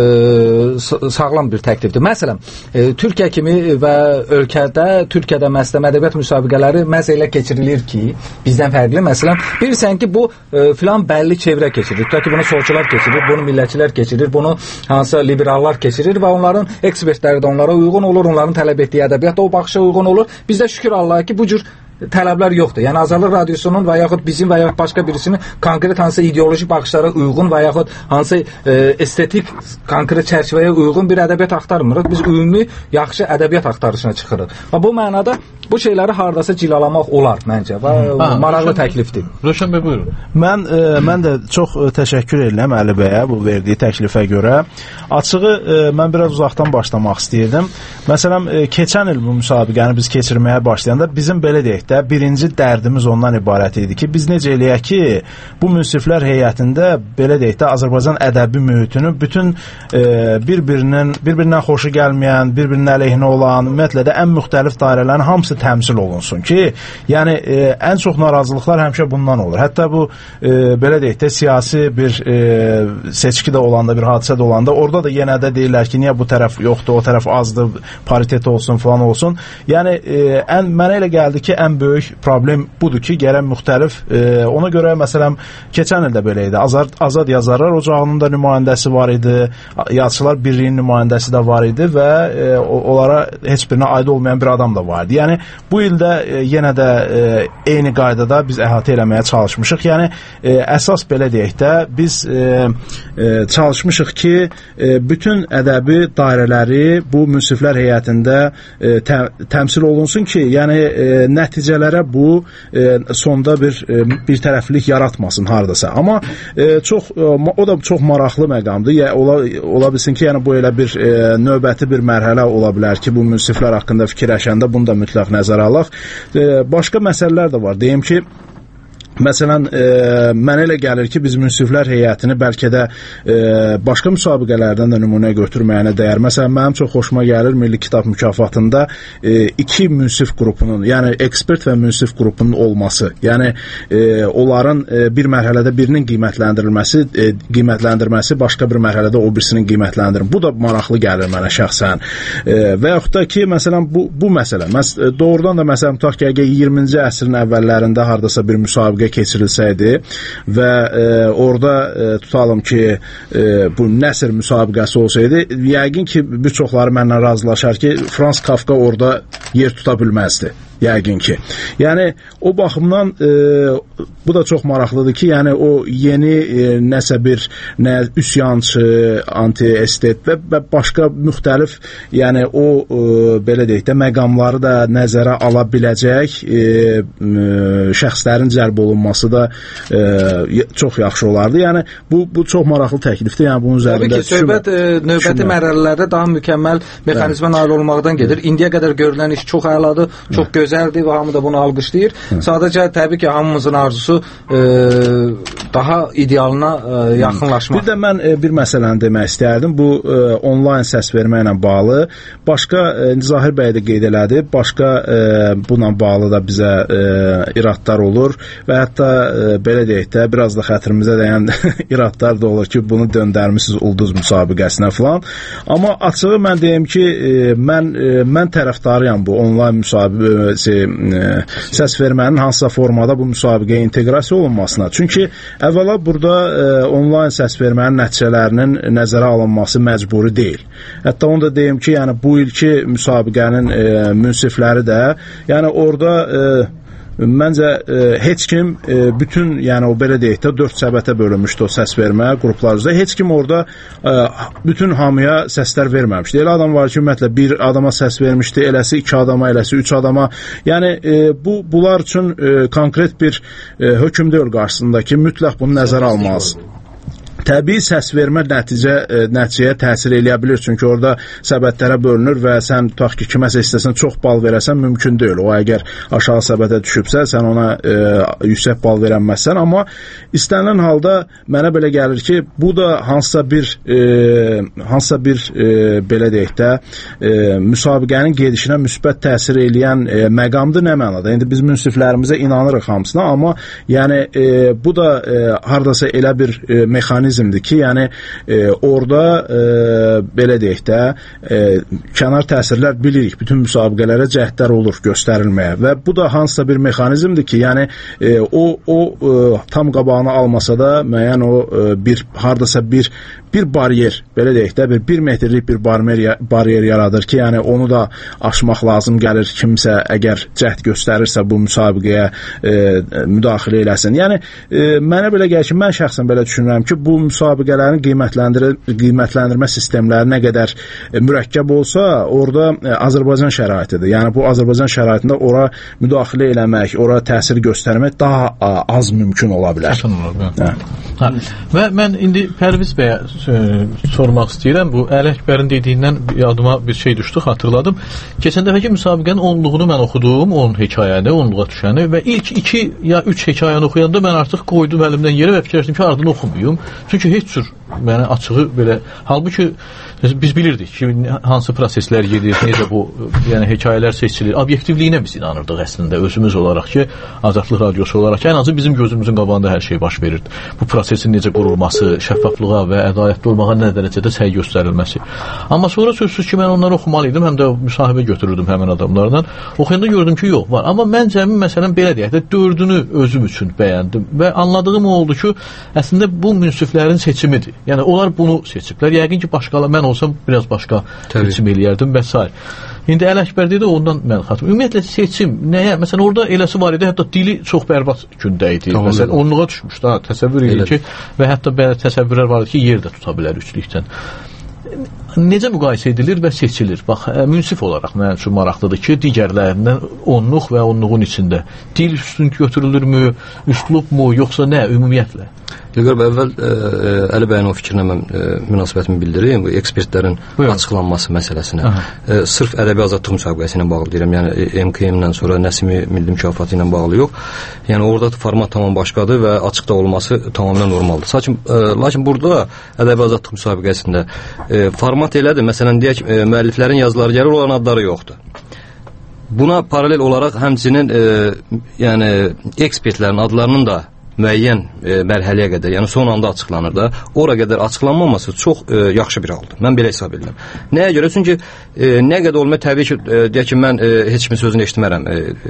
sağlam bir təklifdir. Məsələn, Türkiyə kimi və Türkiyədə məsələn, ədəbiyyat müsabiqələri məhz elə keçirilir ki, bizdən fərqli. Məsələn, bilirsən ki, bu filan bəlli çevrə keçirir. Tutaq ki, bunu solçular keçirir, bunu millətçilər keçirir, bunu hansısa liberallar keçirir və onların ekspertləri də onlara uyğun olur, onların tələb etdiyi ədəbiyyat da o baxışa uyğun olur. Bizdə şükür Allaha ki, bu cür tələblər yoxdur. Yəni Azadlıq Radiosunun və yaxud bizim və yaxud başqa birisinin konkret hansı ideoloji baxışlara uyğun və yaxud hansı estetik konkret çərçivəyə uyğun bir ədəbiyyat axtarmırıq. Biz ümumi yaxşı ədəbiyyat axtarışına çıxırıq. Və bu mənada bu şeyləri hardasa cilalamaq olar məncə və maraqlı təklifdir. Rövşən bəy, buyurun. Mən də çox təşəkkür edirəm Əli bəyə bu verdiyi təklifə görə. Açığı mən biraz uzaqdan başlamaq istəyirdim. Məsələn, keçən il bu müsabiqəni biz keçirməyə başlayanda bizim belə deyək də birinci dərdimiz ondan ibarət idi ki, biz necə eləyək ki, bu münsiflər heyətində belə deyək də Azərbaycan ədəbi mühitini bütün bir-birindən xoşu gəlməyən, bir-birinin əleyhinə olan, ümumiyyətlə də ən müxtəlif dairələrin hamısı təmsil olunsun ki, yəni ən çox narazılıqlar həmişə bundan olur. Hətta bu belə deyək də siyasi bir seçki də olanda, bir hadisə də olanda orada da yenə də deyirlər ki, niyə bu tərəf yoxdur, o tərəf azdır, paritet olsun, falan olsun. Yəni mənə elə gəldi ki, ən böyük problem budur ki, gərək müxtəlif, ona görə məsələn keçən ildə belə idi. Azad Yazarlar Ocağının da nümayəndəsi var idi, Yazıçılar Birliyinin nümayəndəsi də var idi və onlara heç birinə aid olmayan bir adam da var idi. Yəni bu ildə yenə də eyni qaydada biz əhatə eləməyə çalışmışıq. Yəni əsas belə deyək də biz çalışmışıq ki, bütün ədəbi dairələri bu münsiflər heyətində təmsil olunsun ki, yəni nəticələrə bu sonda bir tərəflilik yaratmasın hardasa. Amma o da çox maraqlı məqamdır. Ola bilsin ki, yəni bu elə bir növbəti bir mərhələ ola bilər ki, bu münsiflər haqqında fikirləşəndə bunu da mütləq nəzərə alaq. Başqa məsələlər də var. Deyim ki, məsələn, mənə elə gəlir ki, biz münsiflər heyətini bəlkə də başqa müsabiqələrdən də nümunə götürməyənə dəyər. Məsələn, mənim çox xoşuma gəlir Milli Kitab mükafatında iki münsif qrupunun, yəni ekspert və münsif qrupunun olması. Yəni, onların bir mərhələdə birinin qiymətləndirməsi başqa bir mərhələdə o birisinin qiymətləndirir. Bu da maraqlı gəlir mənə şəxsən. Və yaxud da ki, məsələn, bu məsələ. Doğrudan da, məsələn, tutaq ki, 20-ci əsrin əvvəllərində hardasa bir müsabiqə keçirilsəydi və orada tutalım ki, bu nəsr müsabiqəsi olsaydı, yəqin ki, bir çoxları mənlə razılaşar ki, Frans Kafka orada yer tuta bilməzdi. Yəqin ki. Yəni, o baxımdan bu da çox maraqlıdır ki, yəni o yeni nəsə bir üsyançı, anti-estet və başqa müxtəlif, yəni o belə deyək də məqamları da nəzərə ala biləcək şəxslərin cəlb olunması da çox yaxşı olardı. Yəni, bu çox maraqlı təklifdir. Yəni, bunun üzərində söhbət növbəti mərhələlərdə daha mükəmməl mexanizmə nail olmaqdan gedir. İndiyə qədər görülən iş çox əladır, çox gözəldir və hamı da bunu alqışlayır. Sadəcə təbii ki, hamımızın arzusu daha idealına yaxınlaşmaq. Bir də mən bir məsələni demək istəyərdim. Bu onlayn səs vermə ilə bağlı. Başqa Zahir bəy də qeyd elədi. Başqa bununla bağlı da bizə iradlar olur və hətta belə deyək də biraz da xətrimizə dəyən iradlar da olur ki, bunu döndərmişsiniz ulduz müsabiqəsinə falan. Amma açığı mən deyim ki, mən tərəfdarıyam bu onlayn səs vermənin hansısa formada bu müsabiqəyə inteqrasiya olunmasına. Çünki əvvəla burada onlayn səs vermənin nəticələrinin nəzərə alınması məcburi deyil. Hətta onu da deyim ki, yəni bu ilki müsabiqənin münsifləri də, yəni orada məncə heç kim bütün, yəni o belə deyək də 4 səbətə bölünmüşdü o səs vermə qruplar üzrə. Heç kim orada bütün hamıya səslər verməmişdi. Elə adam var ki, ümumiyyətlə bir adama səs vermişdi, eləsi 2 adama, eləsi 3 adama. Yəni bunlar üçün konkret bir hökm deyil qarşısında ki, mütləq bunu nəzərə almalısın. Təbii səs vermə nəticəyə təsir eləyə bilir. Çünki orada səbətlərə bölünür və sən tutaq ki, kiməsə istəsən çox bal verəsən, mümkün deyil. O əgər aşağı səbətə düşübsə, sən ona yüksək bal verənməzsən. Amma istənilən halda mənə belə gəlir ki, bu da hansısa bir belə deyək də müsabiqənin gedişinə müsbət təsir eləyən məqamdır. Nə mənada? İndi biz münsiflərimizə inanırıq hamısına, amma yəni bu da hardasa elə bir mexanizm mexanizmdir ki, yəni orada belə deyək də kənar təsirlər bilirik. Bütün müsabiqələrə cəhdlər olur göstərilməyə və bu da hansısa bir mexanizmdir ki, yəni o tam qabağını almasa da müəyyən o bir hardasa bir bariyer, belə deyək də, bir metrlik bir bariyer yaradır ki, yəni onu da aşmaq lazım gəlir kimsə əgər cəhd göstərirsə bu müsabiqəyə müdaxilə eləsin. Yəni mənə belə gəlir ki, mən şəxsən belə düşünürəm ki, bu müsabiqələrin qiymətləndirmə sistemləri nə qədər mürəkkəb olsa, orada Azərbaycan şəraitidir. Yəni bu Azərbaycan şəraitində ora müdaxilə eləmək, ora təsir göstərmək daha az mümkün ola bilər. Və mən indi Pərviz bəyə sormaq istəyirəm. Bu Əli Əkbərin dediyindən yadıma bir şey düşdü, xatırladım. Keçən dəfəki müsabiqənin 10-luğunu mən oxudum, 10 hekayəni, 10-luğa düşəni və ilk 2 ya 3 hekayəni oxuyanda mən artıq qoydum əlimdən yerə və fikirləşdim ki, ardını oxumayım. Çünki heç cür mənə açığı belə, halbuki biz bilirdik ki, hansı proseslər gedir, necə bu yəni hekayələr seçilir. Obyektivliyinə biz inanırdıq əslində özümüz olaraq ki, Azadlıq Radiosu olaraq ki, ən azı bizim gözümüzün qabağında hər şey baş verirdi. Bu prosesin necə qurulması, şəffaflığa və ədalətli olmağa nə dərəcədə səy göstərilməsi. Amma sonra sözsüz ki, mən onları oxumalıydım, həm də müsahibə götürürdüm həmin adamlardan. Oxuyanda gördüm ki, yox, var. Amma mən cəmi məsələn belə deyək də 4-ünü özüm üçün bəyəndim və anladığım oldu ki, əslində bu münsiflərin seçimidir. Yəni onlar bunu seçiblər. Yəqin ki, başqaları mən olsam biraz başqa seçim eləyərdim və s. İndi Əli Əkbər dedi, ondan mən xatırlayıram. Ümumiyyətlə seçim nəyə? Məsələn orada eləsi var idi, hətta dili çox bərbad gündə idi. Məsələn 10-luğa düşmüş da, təsəvvür edin ki, və hətta belə təsəvvürlər var idi ki, yer də tuta bilər 3-lükdən. Necə müqayisə edilir və seçilir? Bax, münsif olaraq mənim üçün maraqlıdır ki, digərlərindən 10-luq və 10-luğun içində dil üstün götürülürmü, üslubmu, yoxsa nə ümumiyyətlə? İlqar bəy, əvvəl Əli bəyin o fikrinə mən münasibətimi bildirim, bu ekspertlərin açıqlanması məsələsinə. Sırf ədəbi azadlıq müsabiqəsi ilə bağlı deyirəm, yəni MKM-dən sonra Nəsimi Milli Mükafatı ilə bağlı yox. Yəni orada format tamam başqadır və açıqda olması tamamilə normaldır. Lakin burada ədəbi azadlıq müsabiqəsində format elədir, məsələn deyək, müəlliflərin yazıları gəlir, onların adları yoxdur. Buna paralel olaraq həmçinin yəni ekspertlərin adlarının da müəyyən mərhələyə qədər, yəni son anda açıqlanır da, ora qədər açıqlanmaması çox yaxşı bir haldır. Mən belə hesab edirəm. Nəyə görə? Çünki nə qədər olmaya təbii ki, deyək ki, mən heç kimin sözünü eşitmərəm.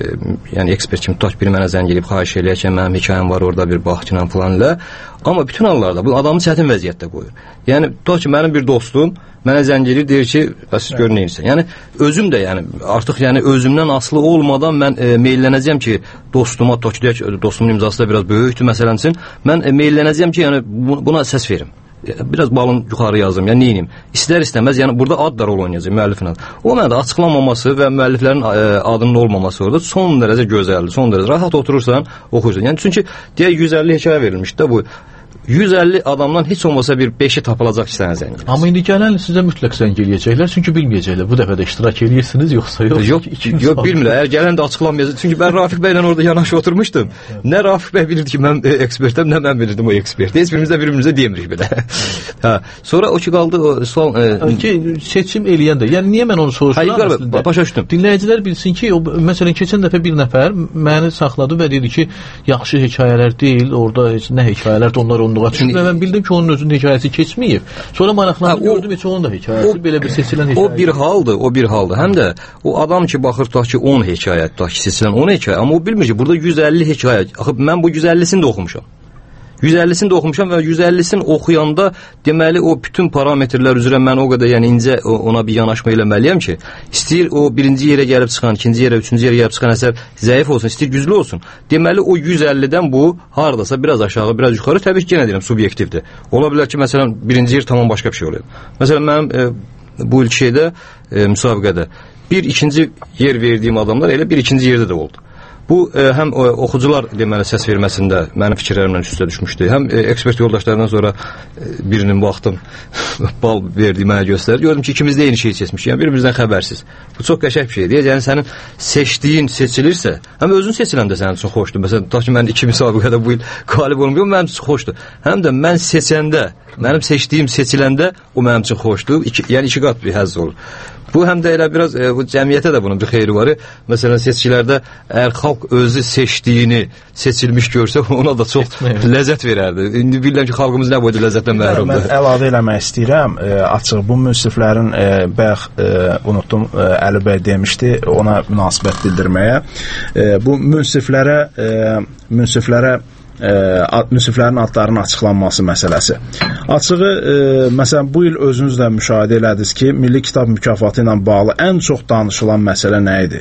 Yəni ekspert kimi tutaq biri mənə zəng edib, xahiş eləyək ki, mənim hekayəm var orada bir bax ki, falan ilə. Amma bütün hallarda bu adamı çətin vəziyyətdə qoyur. Yəni tutaq ki, mənim bir dostum mənə zəng edir, deyir ki, siz görün neyirsən. Yəni özüm də yəni artıq yəni özümdən asılı olmadan mən meyllənəcəm ki, dostuma, tutaq ki, deyək, dostumun imzası da biraz böyükdür məsələn üçün, mən meyllənəcəm ki, yəni buna səs verim. Biraz balın yuxarı yazım, yəni neyim? İstər istəməz, yəni burada ad da rol oynayacaq, müəllifin adı. O mənə açıqlanmaması və müəlliflərin adının olmaması orada son dərəcə gözəldir, son dərəcə rahat oturursan, oxuyursan. Yəni çünki deyək 150 hekayə verilmişdi də bu. 150 adamdan heç olmasa bir 5-i tapılacaq ki, sənə zəng edir. Amma indi gələn sizə mütləq zəng eləyəcəklər, çünki bilməyəcəklər. Bu dəfə də iştirak edirsiniz, yoxsa yox? Yox, bilmirlər. Əgər gələn də açıqlanmayacaq. Çünki mən Rafiq bəylə orada yanaşı oturmuşdum. Nə Rafiq bəy bilirdi ki, mən ekspertəm, nə mən bilirdim o eksperti. Heç birimizə demirik belə. Hə. Sonra o ki qaldı o sual seçim eləyəndə. Yəni niyə mən onu soruşuram əslində? Başa düşdüm. Dinləyicilər bilsin ki, məsələn keçən dəfə bir nəfər məni saxladı və dedi ki, yaxşı hekayələr deyil, orada heç nə hekayələrdir, onlar onluğa düşür və mən bildim ki, onun özünün hekayəsi keçməyib. Sonra maraqlanıb gördüm heç onun da hekayəsi belə bir seçilən hekayə. O bir haldır. Həm də o adam ki, baxır tutaq ki, 10 hekayə, tutaq ki, seçilən 10 hekayə, amma o bilmir ki, burada 150 hekayə. Axı mən bu 150-sini də oxumuşam. 150-sini də oxumuşam və 150-sini oxuyanda deməli o bütün parametrlər üzrə mən o qədər yəni incə ona bir yanaşma eləməliyəm ki, istəyir o birinci yerə gəlib çıxan, ikinci yerə, üçüncü yerə gəlib çıxan əsər zəif olsun, istəyir güclü olsun. Deməli o 150-dən bu hardasa biraz aşağı, biraz yuxarı təbii ki, yenə deyirəm, subyektivdir. Ola bilər ki, məsələn, birinci yer tamam başqa bir şey oluyor. Məsələn, mənim bu ilk şeydə, müsabiqədə bir ikinci yer verdiyim adamlar elə bir ikinci yerdə də oldu. Bu həm oxucular deməli səs verməsində mənim fikirlərimlə üstə düşmüşdü. Həm ekspert yoldaşlarından sonra birinin baxdım bal verdi mənə göstərdi. Gördüm ki, ikimiz də eyni şeyi seçmişik. Yəni bir-birimizdən xəbərsiz. Bu çox qəşəng bir şeydir. Yəni sənin seçdiyin seçilirsə, həm özün seçilən də sənin üçün xoşdur. Məsələn, tutaq ki, mən 2 müsabiqədə bu il qalib olmuyorum, mənim üçün xoşdur. Həm də mən seçəndə Mənim seçdiyim seçiləndə o mənim üçün xoşdur. Yəni iki qat bir həzz olur. Bu həm də elə biraz bu cəmiyyətə də bunun bir xeyri var. Məsələn, seçkilərdə əgər xalq özü seçdiyini seçilmiş görsə, ona da çox ləzzət verərdi. İndi bilirəm ki, xalqımız nə boyda ləzzətlə məhrumdur. Mən əlavə eləmək istəyirəm. Açıq bu münsiflərin bayaq unutdum, Əli bəy demişdi, ona münasibət bildirməyə. Bu münsiflərin adlarının açıqlanması məsələsi. Açığı, məsələn, bu il özünüz də müşahidə elədiniz ki, Milli Kitab Mükafatı ilə bağlı ən çox danışılan məsələ nə idi?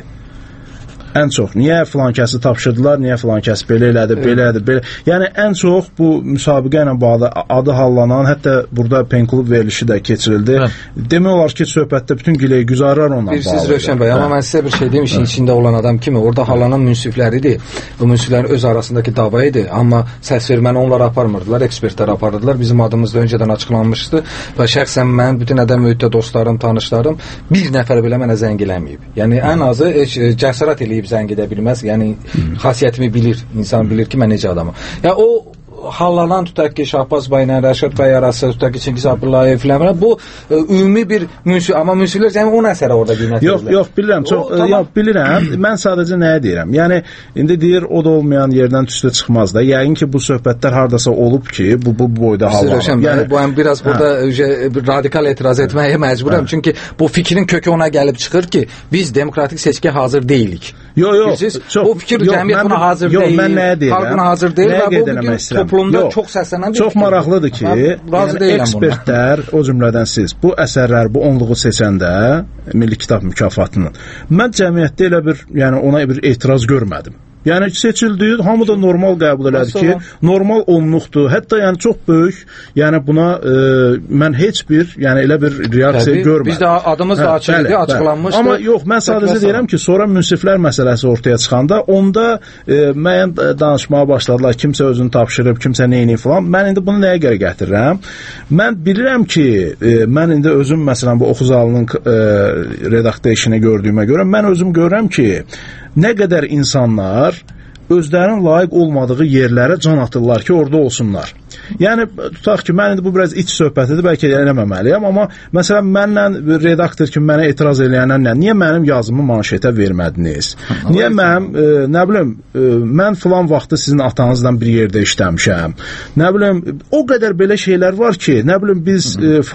Ən çox. Niyə filankəsi tapşırdılar, niyə filankəsi belə elədi, belə. Yəni, ən çox bu müsabiqə ilə bağlı adı hallanan, hətta burada penklub verilişi də keçirildi. Demək olar ki, söhbətdə bütün giləy güzarlar ondan bağlıdır. Siz Rövşən bəy, amma mən sizə bir şey deyim, işin içində olan adam kimi, orada hallanan münsifləridir. Bu münsiflərin öz arasındakı dava idi, amma səs verməni onlar aparmırdılar, ekspertlər aparırdılar. Bizim adımız da öncədən açıqlanmışdı və şəxsən mən bütün ədəm mühitdə dostlarım, tanışlarım bir nəfər belə mənə zəng eləməyib. Yəni, ən azı cəsarət eləyib zəng edə bilməz. Yəni, xasiyyətimi bilir. İnsan bilir ki, mən necə adamım. Ya, o hallanan tutaq ki, Şahbaz bəylə, Rəşad bəy arası, tutaq ki, Çingiz Abdullayev filan, bu ümumi bir amma münsiflər yəni o əsərə orada qiymət verirlər. Yox, bilirəm, bilirəm. Mən sadəcə nəyə deyirəm? Yəni, indi deyir, o da olmayan yerdən tüstə çıxmaz da. Yəqin ki, bu söhbətlər hardasa olub ki, bu boyda hallanır. Yəni, bu biraz burada radikal etiraz etməyə məcburam. Çünki bu fikrin kökü ona gəlib çıxır ki, biz demokratik seçkiyə hazır deyilik. Yox. Bu fikir cəmiyyət buna hazır deyil. Mən nəyə deyirəm? Xalq buna hazır deyil və bu bugün toplumda çox səslənən bir çox maraqlıdır ki, ekspertlər, o cümlədən siz, bu əsərlər, bu onluğu seçəndə Milli Kitab Mükafatının, mən cəmiyyətdə elə bir, yəni ona bir etiraz görmədim. Yəni seçildi, hamı da normal qəbul elədi ki, normal onluqdur. Hətta yəni çox böyük, yəni buna mən heç bir, yəni elə bir reaksiya görmədim. Biz də adımız da açıq idi, açıqlanmışdı. Amma yox, mən sadəcə deyirəm ki, sonra münsiflər məsələsi ortaya çıxanda, onda müəyyən danışmağa başladılar, kimsə özünü tapşırıb, kimsə neyini falan. Mən indi bunu nəyə görə gətirirəm? Mən bilirəm ki, mən indi özüm məsələn bu oxu zalının redaktör işini gördüyümə görə, mən özüm görürəm ki, nə qədər insanlar özlərinin layiq olmadığı yerlərə can atırlar ki, orada olsunlar. Yəni, tutaq ki, mən indi bu biraz iç söhbətidir, bəlkə eləməməliyəm, amma məsələn, mənlə redaktor kimi mənə etiraz eləyənlər nə? Niyə mənim yazımı manşetə vermədiniz? Niyə mənim, nə bilim, mən filan vaxtı sizin atanızla bir yerdə işləmişəm? Nə bilim, o qədər belə şeylər var ki, nə bilim, biz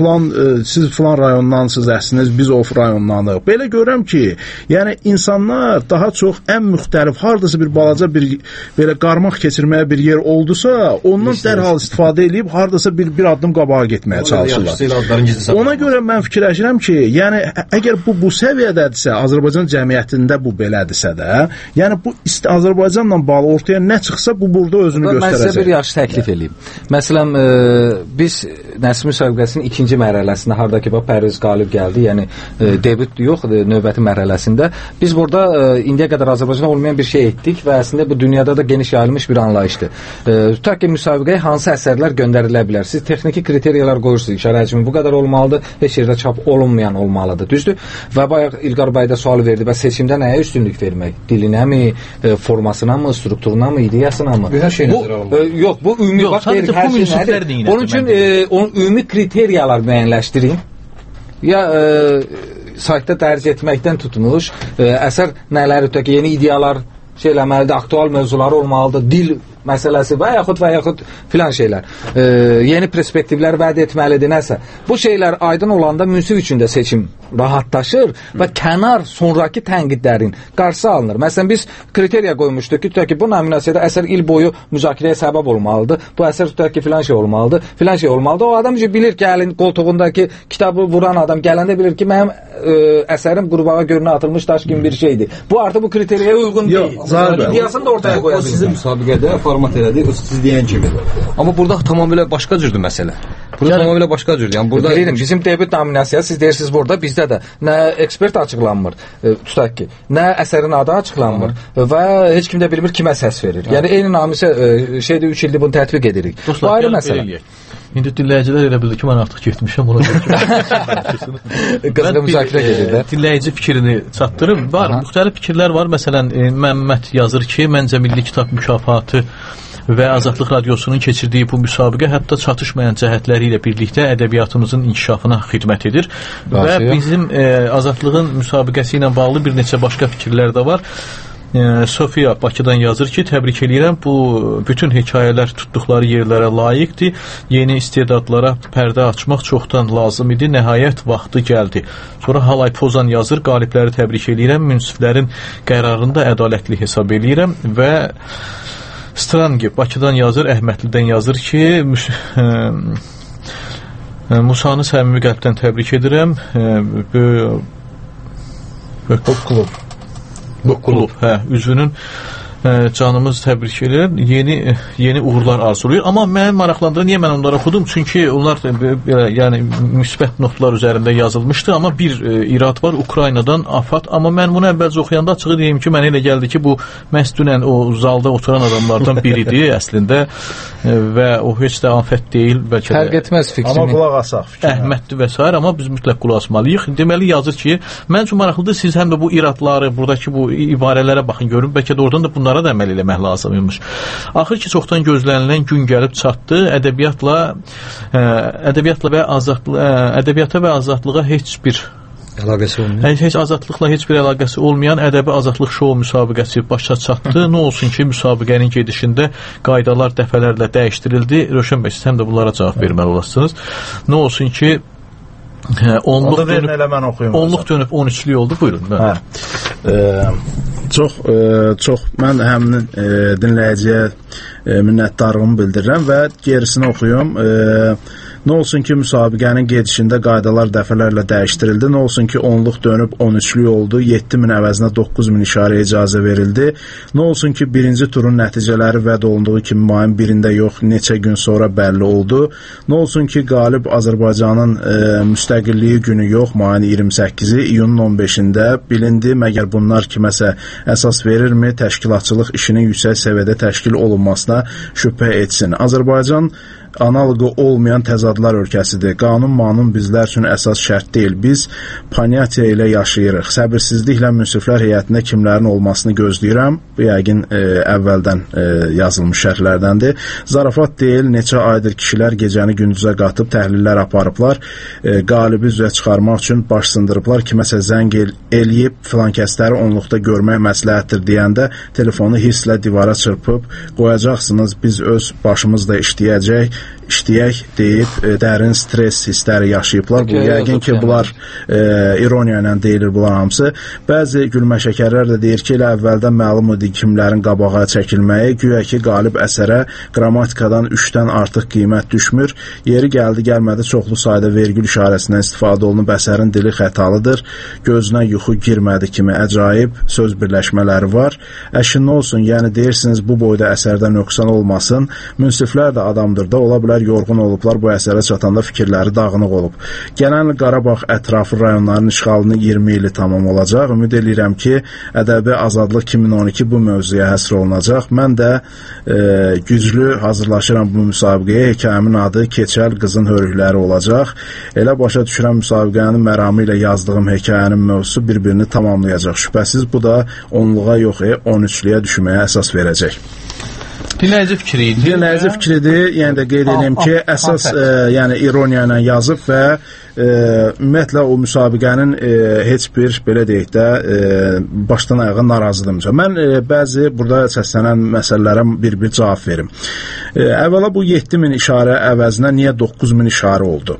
siz filan rayondansınız, əsliniz, biz o rayondanıq. Belə görürəm ki, yəni, insanlar daha çox ən müxtəlif, hardasa bir balaca bir belə qarmaq keçirməyə bir yer oldusa, ondan dərhal istifadə edib hardasa bir addım qabağa getməyə çalışırlar. Ona görə mən fikirləşirəm ki, yəni əgər bu səviyyədədirsə, Azərbaycan cəmiyyətində bu belədirsə də, yəni bu Azərbaycanla bağlı ortaya nə çıxsa bu burada özünü göstərəcək. Mən sizə bir yaxşı təklif edeyim. Məsələn, biz nəsil müsabiqəsinin ikinci mərhələsində hardakı Pərviz qalib gəldi, yəni debüt yox, növbəti mərhələsində biz burada indiyə qədər Azərbaycanda olmayan bir şey etdik və əslində bu dünyada da geniş yayılmış bir anlayışdır. Tutaq ki, müsabiqəyə hansı əsərlər göndərilə bilər? Siz texniki kriteriyalar qoyursunuz. İşarə həcmi bu qədər olmalıdır, heç yerdə çap olunmayan olmalıdır. Düzdür? Və bayaq İlqar bəy də sual verdi. Bəs seçimdə nəyə üstünlük vermək? Dilinə mi, formasına mı, strukturuna mı, ideyasına mı? Hər şey nəzərə alınır. Yox, bu ümumi bax deyir, hər şey nədir? Onun üçün onun ümumi kriteriyalar müəyyənləşdirin. Ya saytda dərc etməkdən tutmuş, əsər nələr ötək, yeni ideyalar şey eləməlidir, aktual mövzuları olmalıdır, dil məsələsi və yaxud filan şeylər. Yeni perspektivlər vəd etməlidir, nəsə. Bu şeylər aydın olanda münsif üçün də seçim rahatlaşır və kənar sonraki tənqidlərin qarşısı alınır. Məsələn, biz kriteriya qoymuşduq ki, tutaq ki, bu nominasiyada əsər il boyu müzakirəyə səbəb olmalıdır. Bu əsər tutaq ki, filan şey olmalıdır, filan şey olmalıdır. O adam bilir ki, əlin qoltuğundakı kitabı vuran adam gələndə bilir ki, mənim əsərim qurbağa görünə atılmış daş kimi bir şeydir. Bu artıq bu kriteriya uyğun deyil. İdeyasını da ortaya qoya bilir. O sizin müsabiqədə format elədi, siz deyən kimi. Amma burada tamamilə başqa cürdür məsələ. Burada tamamilə başqa cürdür. Yəni burada bilirəm, bizim debüt nominasiyası siz deyirsiniz burada, bizdə də nə ekspert açıqlanmır, tutaq ki, nə əsərin adı açıqlanmır və heç kim də bilmir kimə səs verir. Yəni eyni namisə şeydə 3 ildir bunu tətbiq edirik. Bu ayrı məsələ. İndi dinləyicilər elə bildi ki, mən artıq getmişəm, ona görə. Qızla müzakirə gedir də. Dinləyici fikrini çatdırım. Var, müxtəlif fikirlər var. Məsələn, Məmməd yazır ki, məncə Milli Kitab Mükafatı və Azadlıq Radiosunun keçirdiyi bu müsabiqə hətta çatışmayan cəhətləri ilə birlikdə ədəbiyyatımızın inkişafına xidmət edir. Və bizim Azadlığın müsabiqəsi ilə bağlı bir neçə başqa fikirlər də var. Sofiya Bakıdan yazır ki, təbrik edirəm, bu bütün hekayələr tutduqları yerlərə layiqdir, yeni istedadlara pərdə açmaq çoxdan lazım idi, nəhayət vaxtı gəldi. Sonra Halay Pozan yazır, qalibləri təbrik edirəm, münsiflərin qərarını da ədalətli hesab edirəm və Strangi Bakıdan yazır, Əhmədlidən yazır ki, Musanı səmimi qəlbdən təbrik edirəm, bu klub, üzvünün canımız təbrik edir, yeni uğurlar arzulayır. Amma mənə maraqlandıran, niyə mən onları oxudum? Çünki onlar yəni müsbət notlar üzərində yazılmışdı, amma bir irad var Ukraynadan afat. Amma mən bunu əvvəlcə oxuyanda açığı deyim ki, mənə elə gəldi ki, bu məhz dünən o zalda oturan adamlardan biridir əslində və o heç də afət deyil, bəlkə də fərq etməz fikrimi. Amma qulaq asaq fikrini. Əhməddir və s. amma biz mütləq qulaq asmalıyıq. Deməli yazır ki, mən üçün maraqlıdır, siz həm də bu iradları, buradakı bu ibarələrə baxın, görün, bəlkə də oradan da bunlara da əməl eləmək lazımıymış. Axır ki, çoxdan gözlənilən gün gəlib çatdı. Ədəbiyyata və azadlığa heç bir əlaqəsi olmayan. Heç azadlıqla heç bir əlaqəsi olmayan ədəbi azadlıq şou müsabiqəsi başa çatdı. Nə olsun ki, müsabiqənin gedişində qaydalar dəfələrlə dəyişdirildi. Rövşən bəy, siz həm də bunlara cavab verməli olasınız. Nə olsun ki, onluq dönüb 13'lük oldu. Buyurun. Çox mən həmin dinləyiciyə minnətdarlığımı bildirirəm və gerisini oxuyum. Nə olsun ki, müsabiqənin gedişində qaydalar dəfələrlə dəyişdirildi. Nə olsun ki, 10'luq dönüb 13'lük oldu. 7.000 əvəzinə 9.000 işarə icazə verildi. Nə olsun ki, birinci turun nəticələri vəd olunduğu kimi mayın 1-də yox, neçə gün sonra bəlli oldu. Nə olsun ki, qalib Azərbaycanın müstəqilliyi günü yox, mayın 28-i, iyunun 15-də bilindi. Məgər bunlar kiməsə əsas verirmi? Təşkilatçılıq işinin yüksək səviyyədə təşkil olunmasına şübhə etsin. Azərbaycan analogu olmayan təzadlar ölkəsidir. Qanun bizlər üçün əsas şərt deyil. Biz panyatiya ilə yaşayırıq. Səbirsizliklə münsiflər heyətində kimlərin olmasını gözləyirəm. Bu yəqin əvvəldən yazılmış şərhlərdəndir. Zarafat deyil, neçə aydır kişilər gecəni gündüzə qatıb təhlillər aparıblar. Qalibi üzrə çıxarmaq üçün baş sındırıblar. Kiməsə zəng eləyib filan kəsləri onluqda görmək məsləhətdir deyəndə telefonu hisslə divara çırpıb qoyacaqsınız, biz öz başımızda işləyək deyib dərin stres hissləri yaşayıblar. Bu yəqin ki, bunlar ironiya ilə deyilir bunlar hamısı. Bəzi gülmə şəkərlər də deyir ki, elə əvvəldən məlum idi kimlərin qabağa çəkilməyi, güya ki, qalib əsərə qrammatikadan 3-dən artıq qiymət düşmür. Yeri gəldi, gəlmədi çoxlu sayda vergül işarəsindən istifadə olunub, əsərin dili xətalıdır, gözünə yuxu girmədi kimi əcaib söz birləşmələri var. Əşin nə olsun, yəni deyirsiniz bu boyda əsərdə nöqsan olmasın, münsiflər də adamdır da, ola bilər yorğun olublar, bu əsərə çatanda fikirləri dağınıq olub. Gələn Qarabağ ətrafı rayonların işğalının 20 ili tamam olacaq. Ümid edirəm ki, ədəbi azadlıq 2012 bu mövzuya həsr olunacaq. Mən də güclü hazırlaşıram bu müsabiqəyə. Hekayəmin adı Keçəl qızın hörükləri olacaq. Elə başa düşürəm müsabiqənin məramı ilə yazdığım hekayənin mövzusu bir-birini tamamlayacaq. Şübhəsiz bu da 10'luğa yox, 13'lüyə düşməyə əsas verəcək. Dinləyici fikri idi. Dinləyici fikridir. Yəni də qeyd edeyim ki, əsas yəni ironiya ilə yazıb və ümumiyyətlə o müsabiqənin heç bir belə deyək də başdan ayağa narazıdır. Mən bəzi burada səslənən məsələlərə bir cavab verim. Əvvəla bu 7.000 işarə əvəzinə niyə 9.000 işarə oldu?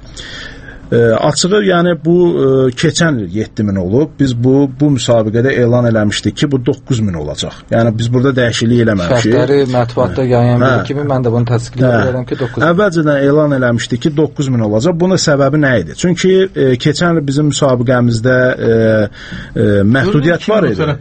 Açığı, yəni bu keçən il 7.000 olub. Biz bu müsabiqədə elan eləmişdik ki, bu 9.000 olacaq. Yəni biz burada dəyişiklik eləməmişik. Şərtləri mətbuatda yayınlanan kimi mən də bunu təsdiqləyirəm ki, 9.000. Əvvəlcədən elan eləmişdik ki, 9.000 olacaq. Bunun səbəbi nə idi? Çünki keçən il bizim müsabiqəmizdə məhdudiyyət var idi.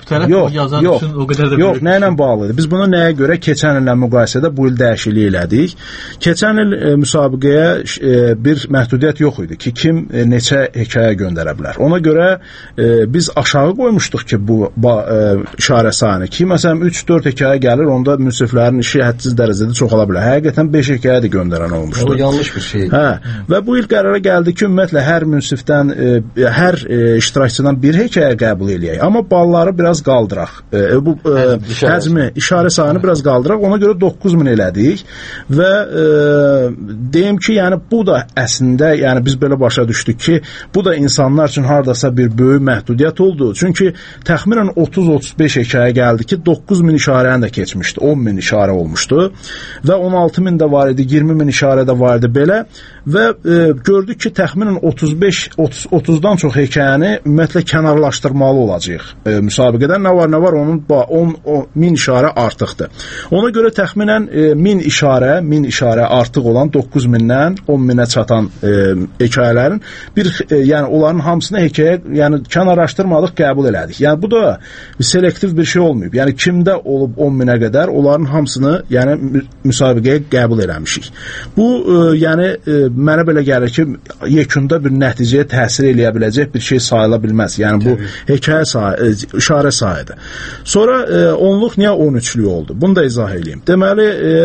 Yox, nə ilə bağlı idi? Biz bunu nəyə görə keçən illə müqayisədə bu il dəyişiklik elədik? Keçən il müsabiqəyə bir məhdudiyyət yox idi ki, kim neçə hekayə göndərə bilər. Ona görə biz aşağı qoymuşduq ki, bu işarə sayını ki, məsələn 3-4 hekayə gəlir, onda münsiflərin işi hədsiz dərəcədə çoxala bilər. Həqiqətən 5 hekayə də göndərən olmuşdu. O yanlış bir şey. Hə, və bu il qərara gəldi ki, ümumiyyətlə hər münsifdən, hər iştirakçıdan bir hekayə qəbul eləyək. Amma balları biraz qaldıraq. Bu həcmi, işarə sayını biraz qaldıraq. Ona görə 9000 elədik və deyim ki, yəni bu da əslində, yəni biz belə başa düşdük ki, bu da insanlar üçün hardasa bir böyük məhdudiyyət oldu. Çünki təxminən 30-35 hekayə gəldi ki, 9000 işarəni də keçmişdi, 10000 işarə olmuşdu və 16000 də var idi, 20000 işarə də var idi belə və gördük ki, təxminən 30-dan çox hekayəni ümumiyyətlə kənarlaşdırmalı olacaq. Müsabiqədən nə var, onun 10.000 işarə artıqdır. Ona görə təxminən 1000 işarə artıq olan 9000-dən 10.000-ə çatan hekayələrin yəni onların hamısını hekayə, yəni kənarlaşdırmadıq, qəbul elədik. Yəni bu da selektiv bir şey olmayıb. Yəni kimdə olub 10.000-ə qədər onların hamısını, yəni müsabiqəyə qəbul eləmişik. Bu yəni mənə belə gəlir ki, yekunda bir nəticəyə təsir eləyə biləcək bir şey sayıla bilməz. Yəni bu hekayə işarə sayıdır. Sonra 10-luq niyə 13-lük oldu? Bunu da izah edeyim. Deməli,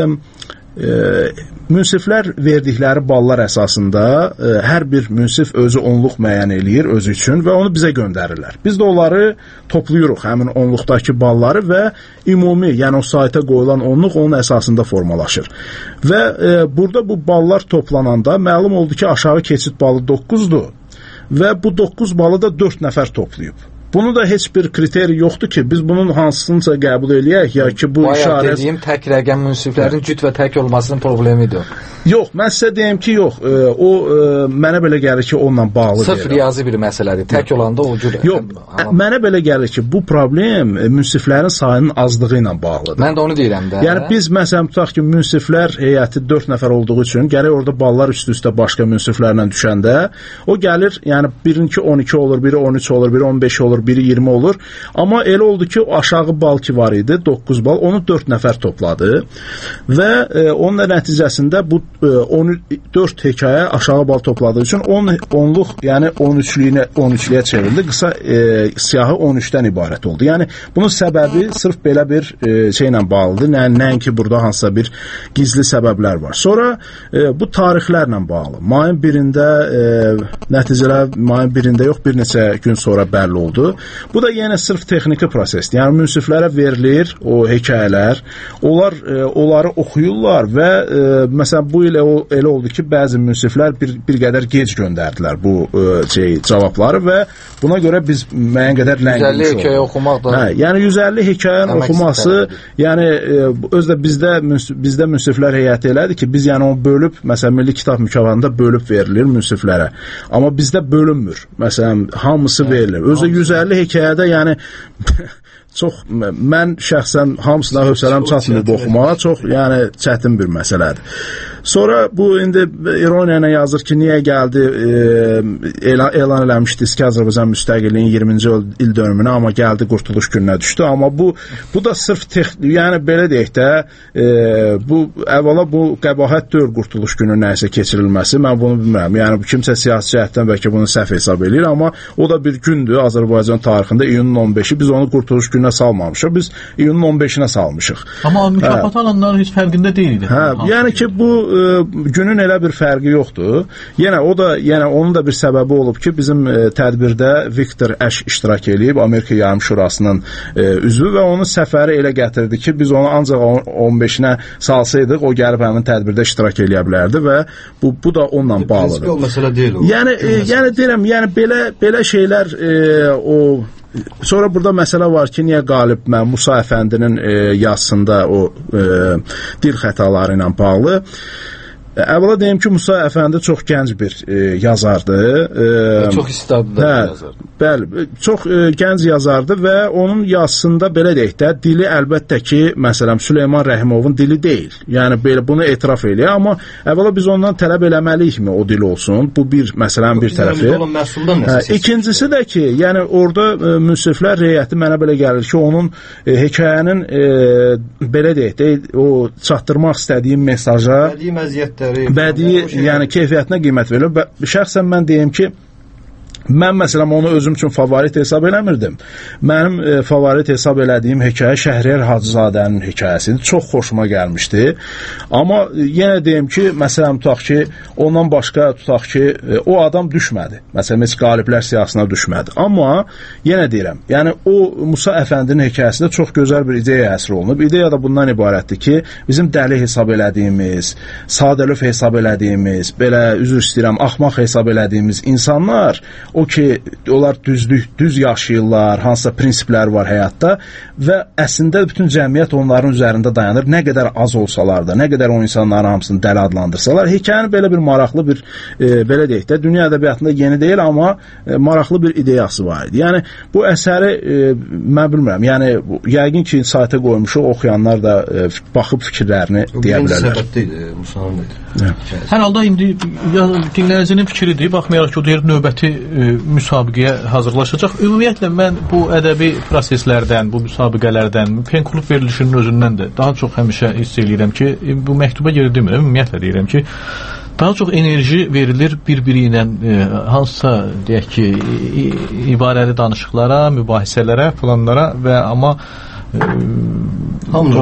münsiflər verdikləri ballar əsasında hər bir münsif özü 10-luq müəyyən eləyir özü üçün və onu bizə göndərirlər. Biz də onları toplayırıq, həmin 10-luqdakı balları və ümumi, yəni o sayta qoyulan 10-luq onun əsasında formalaşır. Və burada bu ballar toplananda məlum oldu ki, aşağı keçid balı 9-dur və bu 9 balı da 4 nəfər toplayıb. Bunu da heç bir kriteri yoxdur ki, biz bunun hansısınca qəbul eləyək, ya ki bu işarə... Bayaq dediyim tək rəqəm münsiflərin cüt və tək olmasının problemidir. Yox, mən sizə deyim ki, yox. O mənə belə gəlir ki, onunla bağlı deyil. Sırf riyazi bir məsələdir. Tək olanda o cür... Yox, mənə belə gəlir ki, bu problem münsiflərin sayının azlığı ilə bağlıdır. Mən də onu deyirəm də. Yəni biz məsələn tutaq ki, münsiflər heyəti 4 nəfər olduğu üçün gərək orada ballar üst-üstə başqa münsiflərlə düşəndə o gəlir, yəni birinki 12 olur, biri 13 olur, biri 15 olur, biri 20 olur. Amma elə oldu ki, aşağı bal ki var idi, 9 bal, onu 4 nəfər topladı və onun nəticəsində bu 4 hekayə aşağı bal topladığı üçün 10-luq, yəni 13-lüyə çevrildi. Qısa siyahı 13-dən ibarət oldu. Yəni bunun səbəbi sırf belə bir şeylə bağlıdır. Nəinki burada hansısa bir gizli səbəblər var. Sonra bu tarixlərlə bağlı. Mayın 1-də nəticələr mayın 1-də yox, bir neçə gün sonra bəlli oldu. Bu da yenə sırf texniki prosesdir. Yəni münsiflərə verilir o hekayələr, onları oxuyurlar və məsələn bu il elə oldu ki, bəzi münsiflər bir qədər gec göndərdilər bu cavabları və buna görə biz müəyyən qədər ləngimiş olduq. 150 hekayə oxumaq da... Yəni 150 hekayənin oxuması, yəni özdə bizdə münsiflər heyəti elədir ki, biz yəni onu bölüb, məsələn Milli Kitab mükafatında bölüb verilir münsiflərə. Amma bizdə bölünmür. Məsələn, hamısı verilir. Özdə 150 hekayədə yəni çox, mən şəxsən hamısına hövsələm çatmır oxumağa, çox yəni çətin bir məsələdir. Sonra bu indi ironiya ilə yazır ki, niyə gəldi, elan eləmişdiniz ki, Azərbaycan müstəqilliyin 20-ci il dönümünə, amma gəldi Qurtuluş gününə düşdü. Amma bu da sırf yəni belə deyək də, bu əvvəla bu qəbahət deyil Qurtuluş günü nəyisə keçirilməsi, mən bunu bilmirəm. Yəni kimsə siyasi cəhətdən bəlkə bunu səhv hesab edir, amma o da bir gündür Azərbaycan tarixində, iyunun 15-i, biz onu Qurtuluş gününə salmamışıq, biz iyunun 15-inə salmışıq. Amma mükafat alanların heç fərqində deyildi. Yəni ki, bu günün elə bir fərqi yoxdur. Yenə onun da bir səbəbi olub ki, bizim tədbirdə Viktor Əş iştirak edib, Amerika Yarım Şurasının üzvü və onun səfəri elə gətirdi ki, biz onu ancaq 15-inə salsaydıq, o gəlib həmin tədbirdə iştirak edə bilərdi və bu da onunla bağlıdır. O məsələ deyil o. Yəni deyirəm, yəni belə şeylər sonra burada məsələ var ki, niyə qalib Musa Əfəndinin yazısında o dil xətaları ilə bağlı. Əvvəla deyim ki, Musa Əfəndi çox gənc bir yazardır. Çox istedadlı yazardır. Bəli, çox gənc yazardır və onun yazısında belə deyək də, dili əlbəttə ki, məsələn, Süleyman Rəhimovun dili deyil. Yəni, bunu etiraf eləyək, amma əvvəla biz ondan tələb eləməliyikmi o dil olsun? Bu bir məsələn bir tərəfi. İkincisi də ki, yəni orada münsiflər reyəti mənə belə gəlir ki, onun hekayənin belə deyək də, o çatdırmaq istədiyim mesaja məziyyətdə bədii, yəni keyfiyyətinə qiymət verilir. Şəxsən mən deyim ki, mən məsələn onu özüm üçün favorit hesab eləmirdim. Mənim favorit hesab elədiyim hekayə Şəhriyar Hacızadənin hekayəsidir. Çox xoşuma gəlmişdi. Amma yenə deyim ki, məsələn tutaq ki, ondan başqa tutaq ki, o adam düşmədi. Məsələn, heç qaliblər siyasına düşmədi. Amma yenə deyirəm, yəni o Musa Əfəndinin hekayəsində çox gözəl bir ideya həsr olunub. İdeya da bundan ibarətdir ki, bizim dəli hesab elədiyimiz, sadəlöv hesab elədiyimiz, belə üzr istəyirəm, axmaq hesab elədiyimiz insanlar, o ki, onlar düz yaşayırlar, hansısa prinsiplər var həyatda və əslində bütün cəmiyyət onların üzərində dayanır. Nə qədər az olsalar da, nə qədər o insanların hamısını dəli adlandırsalar, hekayənin belə bir maraqlı bir, belə deyək də, dünya ədəbiyyatında yeni deyil, amma maraqlı bir ideyası var idi. Yəni, bu əsəri, mən bilmirəm, yəni, yəqin ki, sayta qoymuşuq, oxuyanlar da baxıb fikirlərini deyə bilərlər. Hər halda indi dinləyicinin fikridir, baxmayaraq ki, o deyir, növbəti müsabiqəyə hazırlaşacaq. Ümumiyyətlə, mən bu ədəbi proseslərdən, bu müsabiqələrdən, pen klub verilişinin özündən də daha çox həmişə hiss edirəm ki, bu məktuba görə demirəm, ümumiyyətlə deyirəm ki, daha çox enerji verilir bir-biri ilə hansısa, deyək ki, ibarəli danışıqlara, mübahisələrə, planlara və amma hamını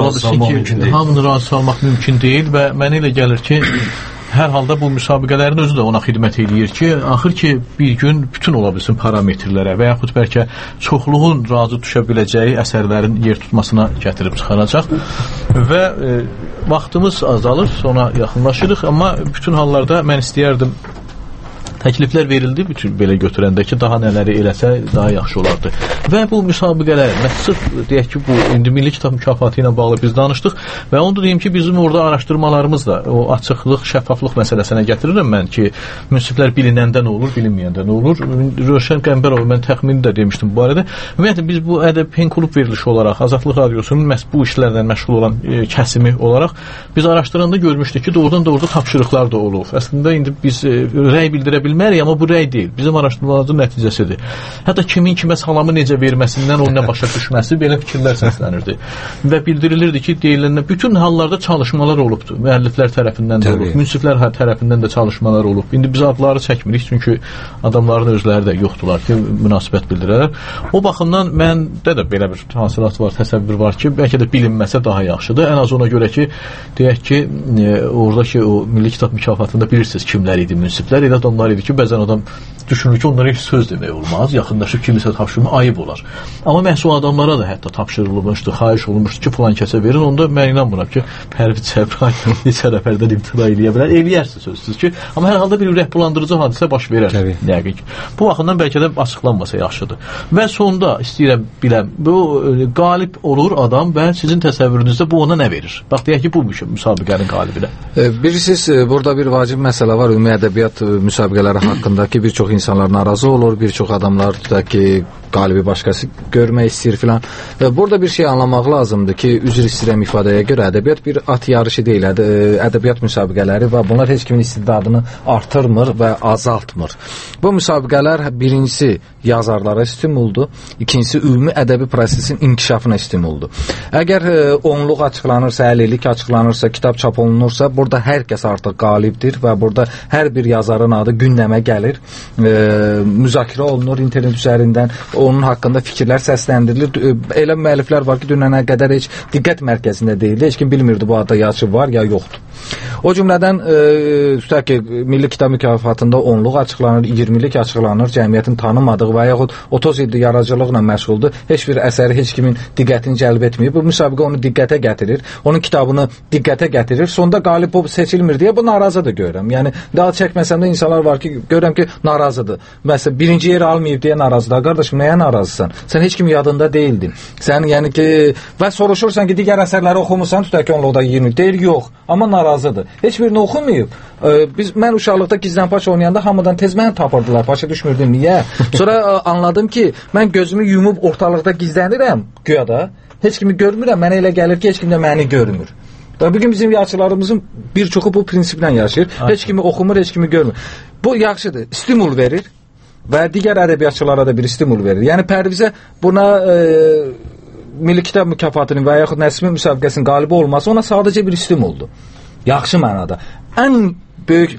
razı salmaq mümkün deyil və mənə elə gəlir ki, hər halda bu müsabiqələrin özü də ona xidmət edir ki, axır ki, bir gün bütün ola bilsin parametrlərə və yaxud bəlkə çoxluğun razı düşə biləcəyi əsərlərin yer tutmasına gətirib çıxaracaq və vaxtımız azalır, sona yaxınlaşırıq, amma bütün hallarda mən istəyərdim təkliflər verildi, bütün belə götürəndə ki, daha nələri eləsə daha yaxşı olardı. Və bu müsabiqələr, sırf deyək ki, bu indi Milli Kitab mükafatı ilə bağlı biz danışdıq və onu da deyim ki, bizim orada araşdırmalarımız da o açıqlıq, şəffaflıq məsələsinə gətirirəm mən ki, münsiflər bilinəndə nə olur, bilinməyəndə nə olur. Rövşən Qəmbərov, mən təxmini də demişdim bu arada. Ümumiyyətlə, biz bu ədəb pen klub verilişi olaraq, Azadlıq Radiosunun məhz bu işlərlə məşğul olan kəsimi olaraq biz araşdıranda görmüşdük ki, doğrudan da orada tapşırıqlar da olub. Əslində, indi biz rəy bildirə bilməyik, amma bu rəy deyil. Bizim araşdırmalarımızın nəticəsidir. Hətta kimin kimə salamı necə verməsindən o nə başa düşməsi belə fikirlər səslənirdi. Və bildirilirdi ki, deyilən bütün hallarda çalışmalar olubdur. Müəlliflər tərəfindən də olub, münsiflər tərəfindən də çalışmalar olub. İndi biz adları çəkmirik, çünki adamların özləri də yoxdular ki, münasibət bildirərlər. O baxımdan məndə də belə bir hasilat var, təsəvvür var ki, bəlkə də bilinməsə daha yaxşıdır. Ən az ona görə ki, deyək ki, oradakı o Milli Kitab mükafatında bilirsiniz kimlər idi münsiflər, elə adamlar idi ki, bəzən adam düşünür ki, onlara heç söz demək olmaz, yaxınlaşıb kimisə tapşırma ayıb olar. Amma məhz o adamlara da hətta tapşırılmışdı, xahiş olunmuşdu ki, falan kəsə verin, onda mən inanmıram ki, Pərviz Cəbrayil neçə nəfərdən imtina eləyə bilər, eləyərsiz sözsüz ki, amma hər halda bir ürəkbulandırıcı hadisə baş verər. Yəqin ki. Bu baxımdan bəlkə də açıqlanmasa yaxşıdır. Və sonda istəyirəm biləm, bu qalib olur adam və sizin təsəvvürünüzdə bu ona nə verir? Bax, deyək ki, bu müsabiqənin qalibinə. Bilirsiniz, burada bir vacib məsələ var, ümumi ədəbiyyat müsabiqələri haqqındakı bir çox insanlar narazı olur, bir çox adamlar tutaq ki, qalibi başqası görmək istəyir filan. Burada bir şey anlamaq lazımdır ki, üzr istəyirəm ifadəyə görə, ədəbiyyat bir at yarışı deyil, ədəbiyyat müsabiqələri və bunlar heç kimin istedadını artırmır və azaltmır. Bu müsabiqələr birincisi yazarlara stimuldur, ikincisi ümumi ədəbi prosesin inkişafına stimuldur. Əgər onluq açıqlanırsa, 50-lik açıqlanırsa, kitab çap olunursa, burada hər kəs artıq qalibdir və burada hər bir yazarın adı gündəmə gəlir, müzakirə olunur internet üzərindən, onun haqqında fikirlər səsləndirilir. Elə müəlliflər var ki, dünənə qədər heç diqqət mərkəzində deyildi, heç kim bilmirdi bu adda yazışı var ya yoxdur. O cümlədən tutaq ki, Milli Kitab mükafatında onluq açıqlanır, 20-lik açıqlanır, cəmiyyətin tanımadığı və yaxud 30 ildir yaradıcılıqla məşğuldur, heç bir əsəri heç kimin diqqətini cəlb etməyib. Bu müsabiqə onu diqqətə gətirir, onun kitabını diqqətə gətirir, sonda qalib o seçilmir deyə bu narazıdır görürəm. Yəni, daha çəkməsəmdə insanlar var ki, görürəm ki, narazıdır. Məsələn, birinci yeri almayıb deyə narazıdır. Qardaşım, nəyə narazısan? Sən heç kim yadında deyildin. Sən, yəni ki, və soruşursan ki, digər əsərləri oxumusan, tutaq ki, onluqda 20 deyil, yox, amma narazıdır. Heç birini oxumayıb. Mən uşaqlıqda gizlən paç oynayanda hamıdan tez məni tapırdılar, başa düşmürdüm, niyə? Sonra anladım ki, mən gözümü yumub ortalıqda gizlənirəm, güya da, heç kimi görmürəm, mənə elə gəlir ki, heç kim də məni görmür. Bugün bizim yaşlılarımızın bir çoxu bu prinsiplə yaşayır, heç kimi oxumur, heç kimi görmür. Bu yaxşıdır, stimul verir və digər ədəbiyyatçılara da bir stimul verir. Yəni Pərvizə buna Milli Kitab mükafatının və yaxud Nəsmi müsabiqəsinin qalibi olması ona sadəcə bir stimuldur. Yaxşı mənada. ən böyük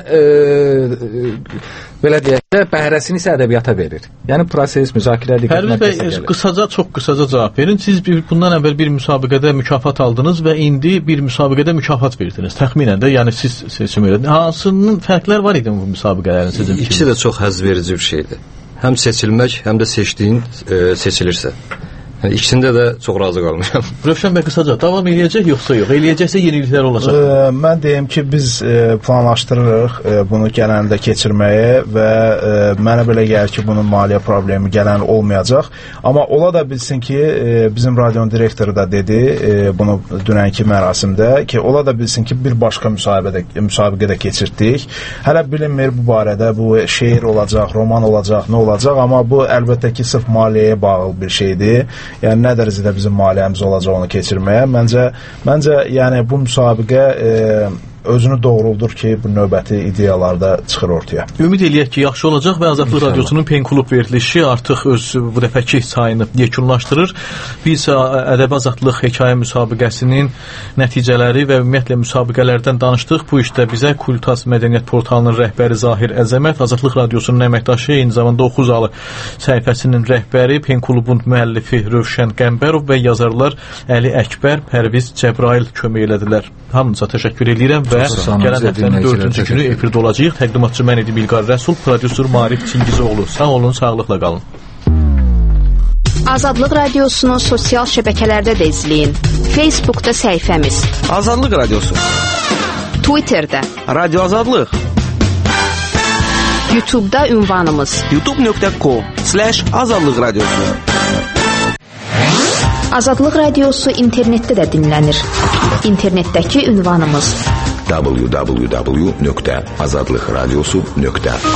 belə deyək də bəhrəsini isə ədəbiyyata verir. Yəni proses, müzakirə, diqqət mərkəzinə gəlir. Qısaca, çox qısaca cavab verin. Siz bundan əvvəl bir müsabiqədə mükafat aldınız və indi bir müsabiqədə mükafat verdiniz. Təxminən də, yəni siz seçim edin. Hansının fərqlər var idi bu müsabiqələrin sizin üçün? İkisi də çox həzz verici bir şeydir. Həm seçilmək, həm də seçdiyin seçilirsə. Yəni ikisində də çox razı qalmışam. Rövşən bəy qısaca davam eləyəcək yoxsa yox? Eləyəcəksə yeniliklər olacaq. Mən deyim ki, biz planlaşdırırıq bunu gələndə keçirməyə və mənə belə gəlir ki, bunun maliyyə problemi gələn olmayacaq. Amma ola da bilsin ki, bizim radionun direktoru da dedi bunu dünənki mərasimdə ki, ola da bilsin ki, bir başqa müsabiqədə keçirtdik. Hələ bilinmir bu barədə, bu şeir olacaq, roman olacaq, nə olacaq, amma bu əlbəttə ki, sırf maliyyəyə bağlı bir şeydir. Yəni nə dərəcədə bizim maliyyəmiz olacaq onu keçirməyə. Məncə yəni bu müsabiqə özünü doğruldur ki, bu növbəti ideyalarda çıxır ortaya. Ümid eləyək ki, yaxşı olacaq və Azadlıq Radiosunun Pen Klub verilişi artıq öz bu dəfəki sayını yekunlaşdırır. Biz Ədəbi Azadlıq hekayə müsabiqəsinin nəticələri və ümumiyyətlə müsabiqələrdən danışdıq. Bu işdə bizə Kultas Mədəniyyət Portalının rəhbəri Zahir Əzəmət, Azadlıq Radiosunun əməkdaşı, eyni zamanda Oxuzalı səhifəsinin rəhbəri, Pen Klubun müəllifi Rövşən Qəmbərov və yazarlar Əli Əkbər, Pərviz Cəbrail kömək elədilər. Hamınıza təşəkkür edirəm və gələn həftənin 4-cü günü efirdə olacağıq. Təqdimatçı mən idim İlqar Rəsul, prodüser Marif Çingizoğlu. Sağ olun, sağlıqla qalın. Azadlıq Radiosunu sosial şəbəkələrdə də izləyin. Facebookda səhifəmiz Azadlıq Radiosu, Twitterdə Radio Azadlıq, YouTube'da ünvanımız youtube.com/Azadlıq Radiosu. Azadlıq Radiosu internetdə də dinlənir. İnternetdəki ünvanımız www.azadlıqradiosu.com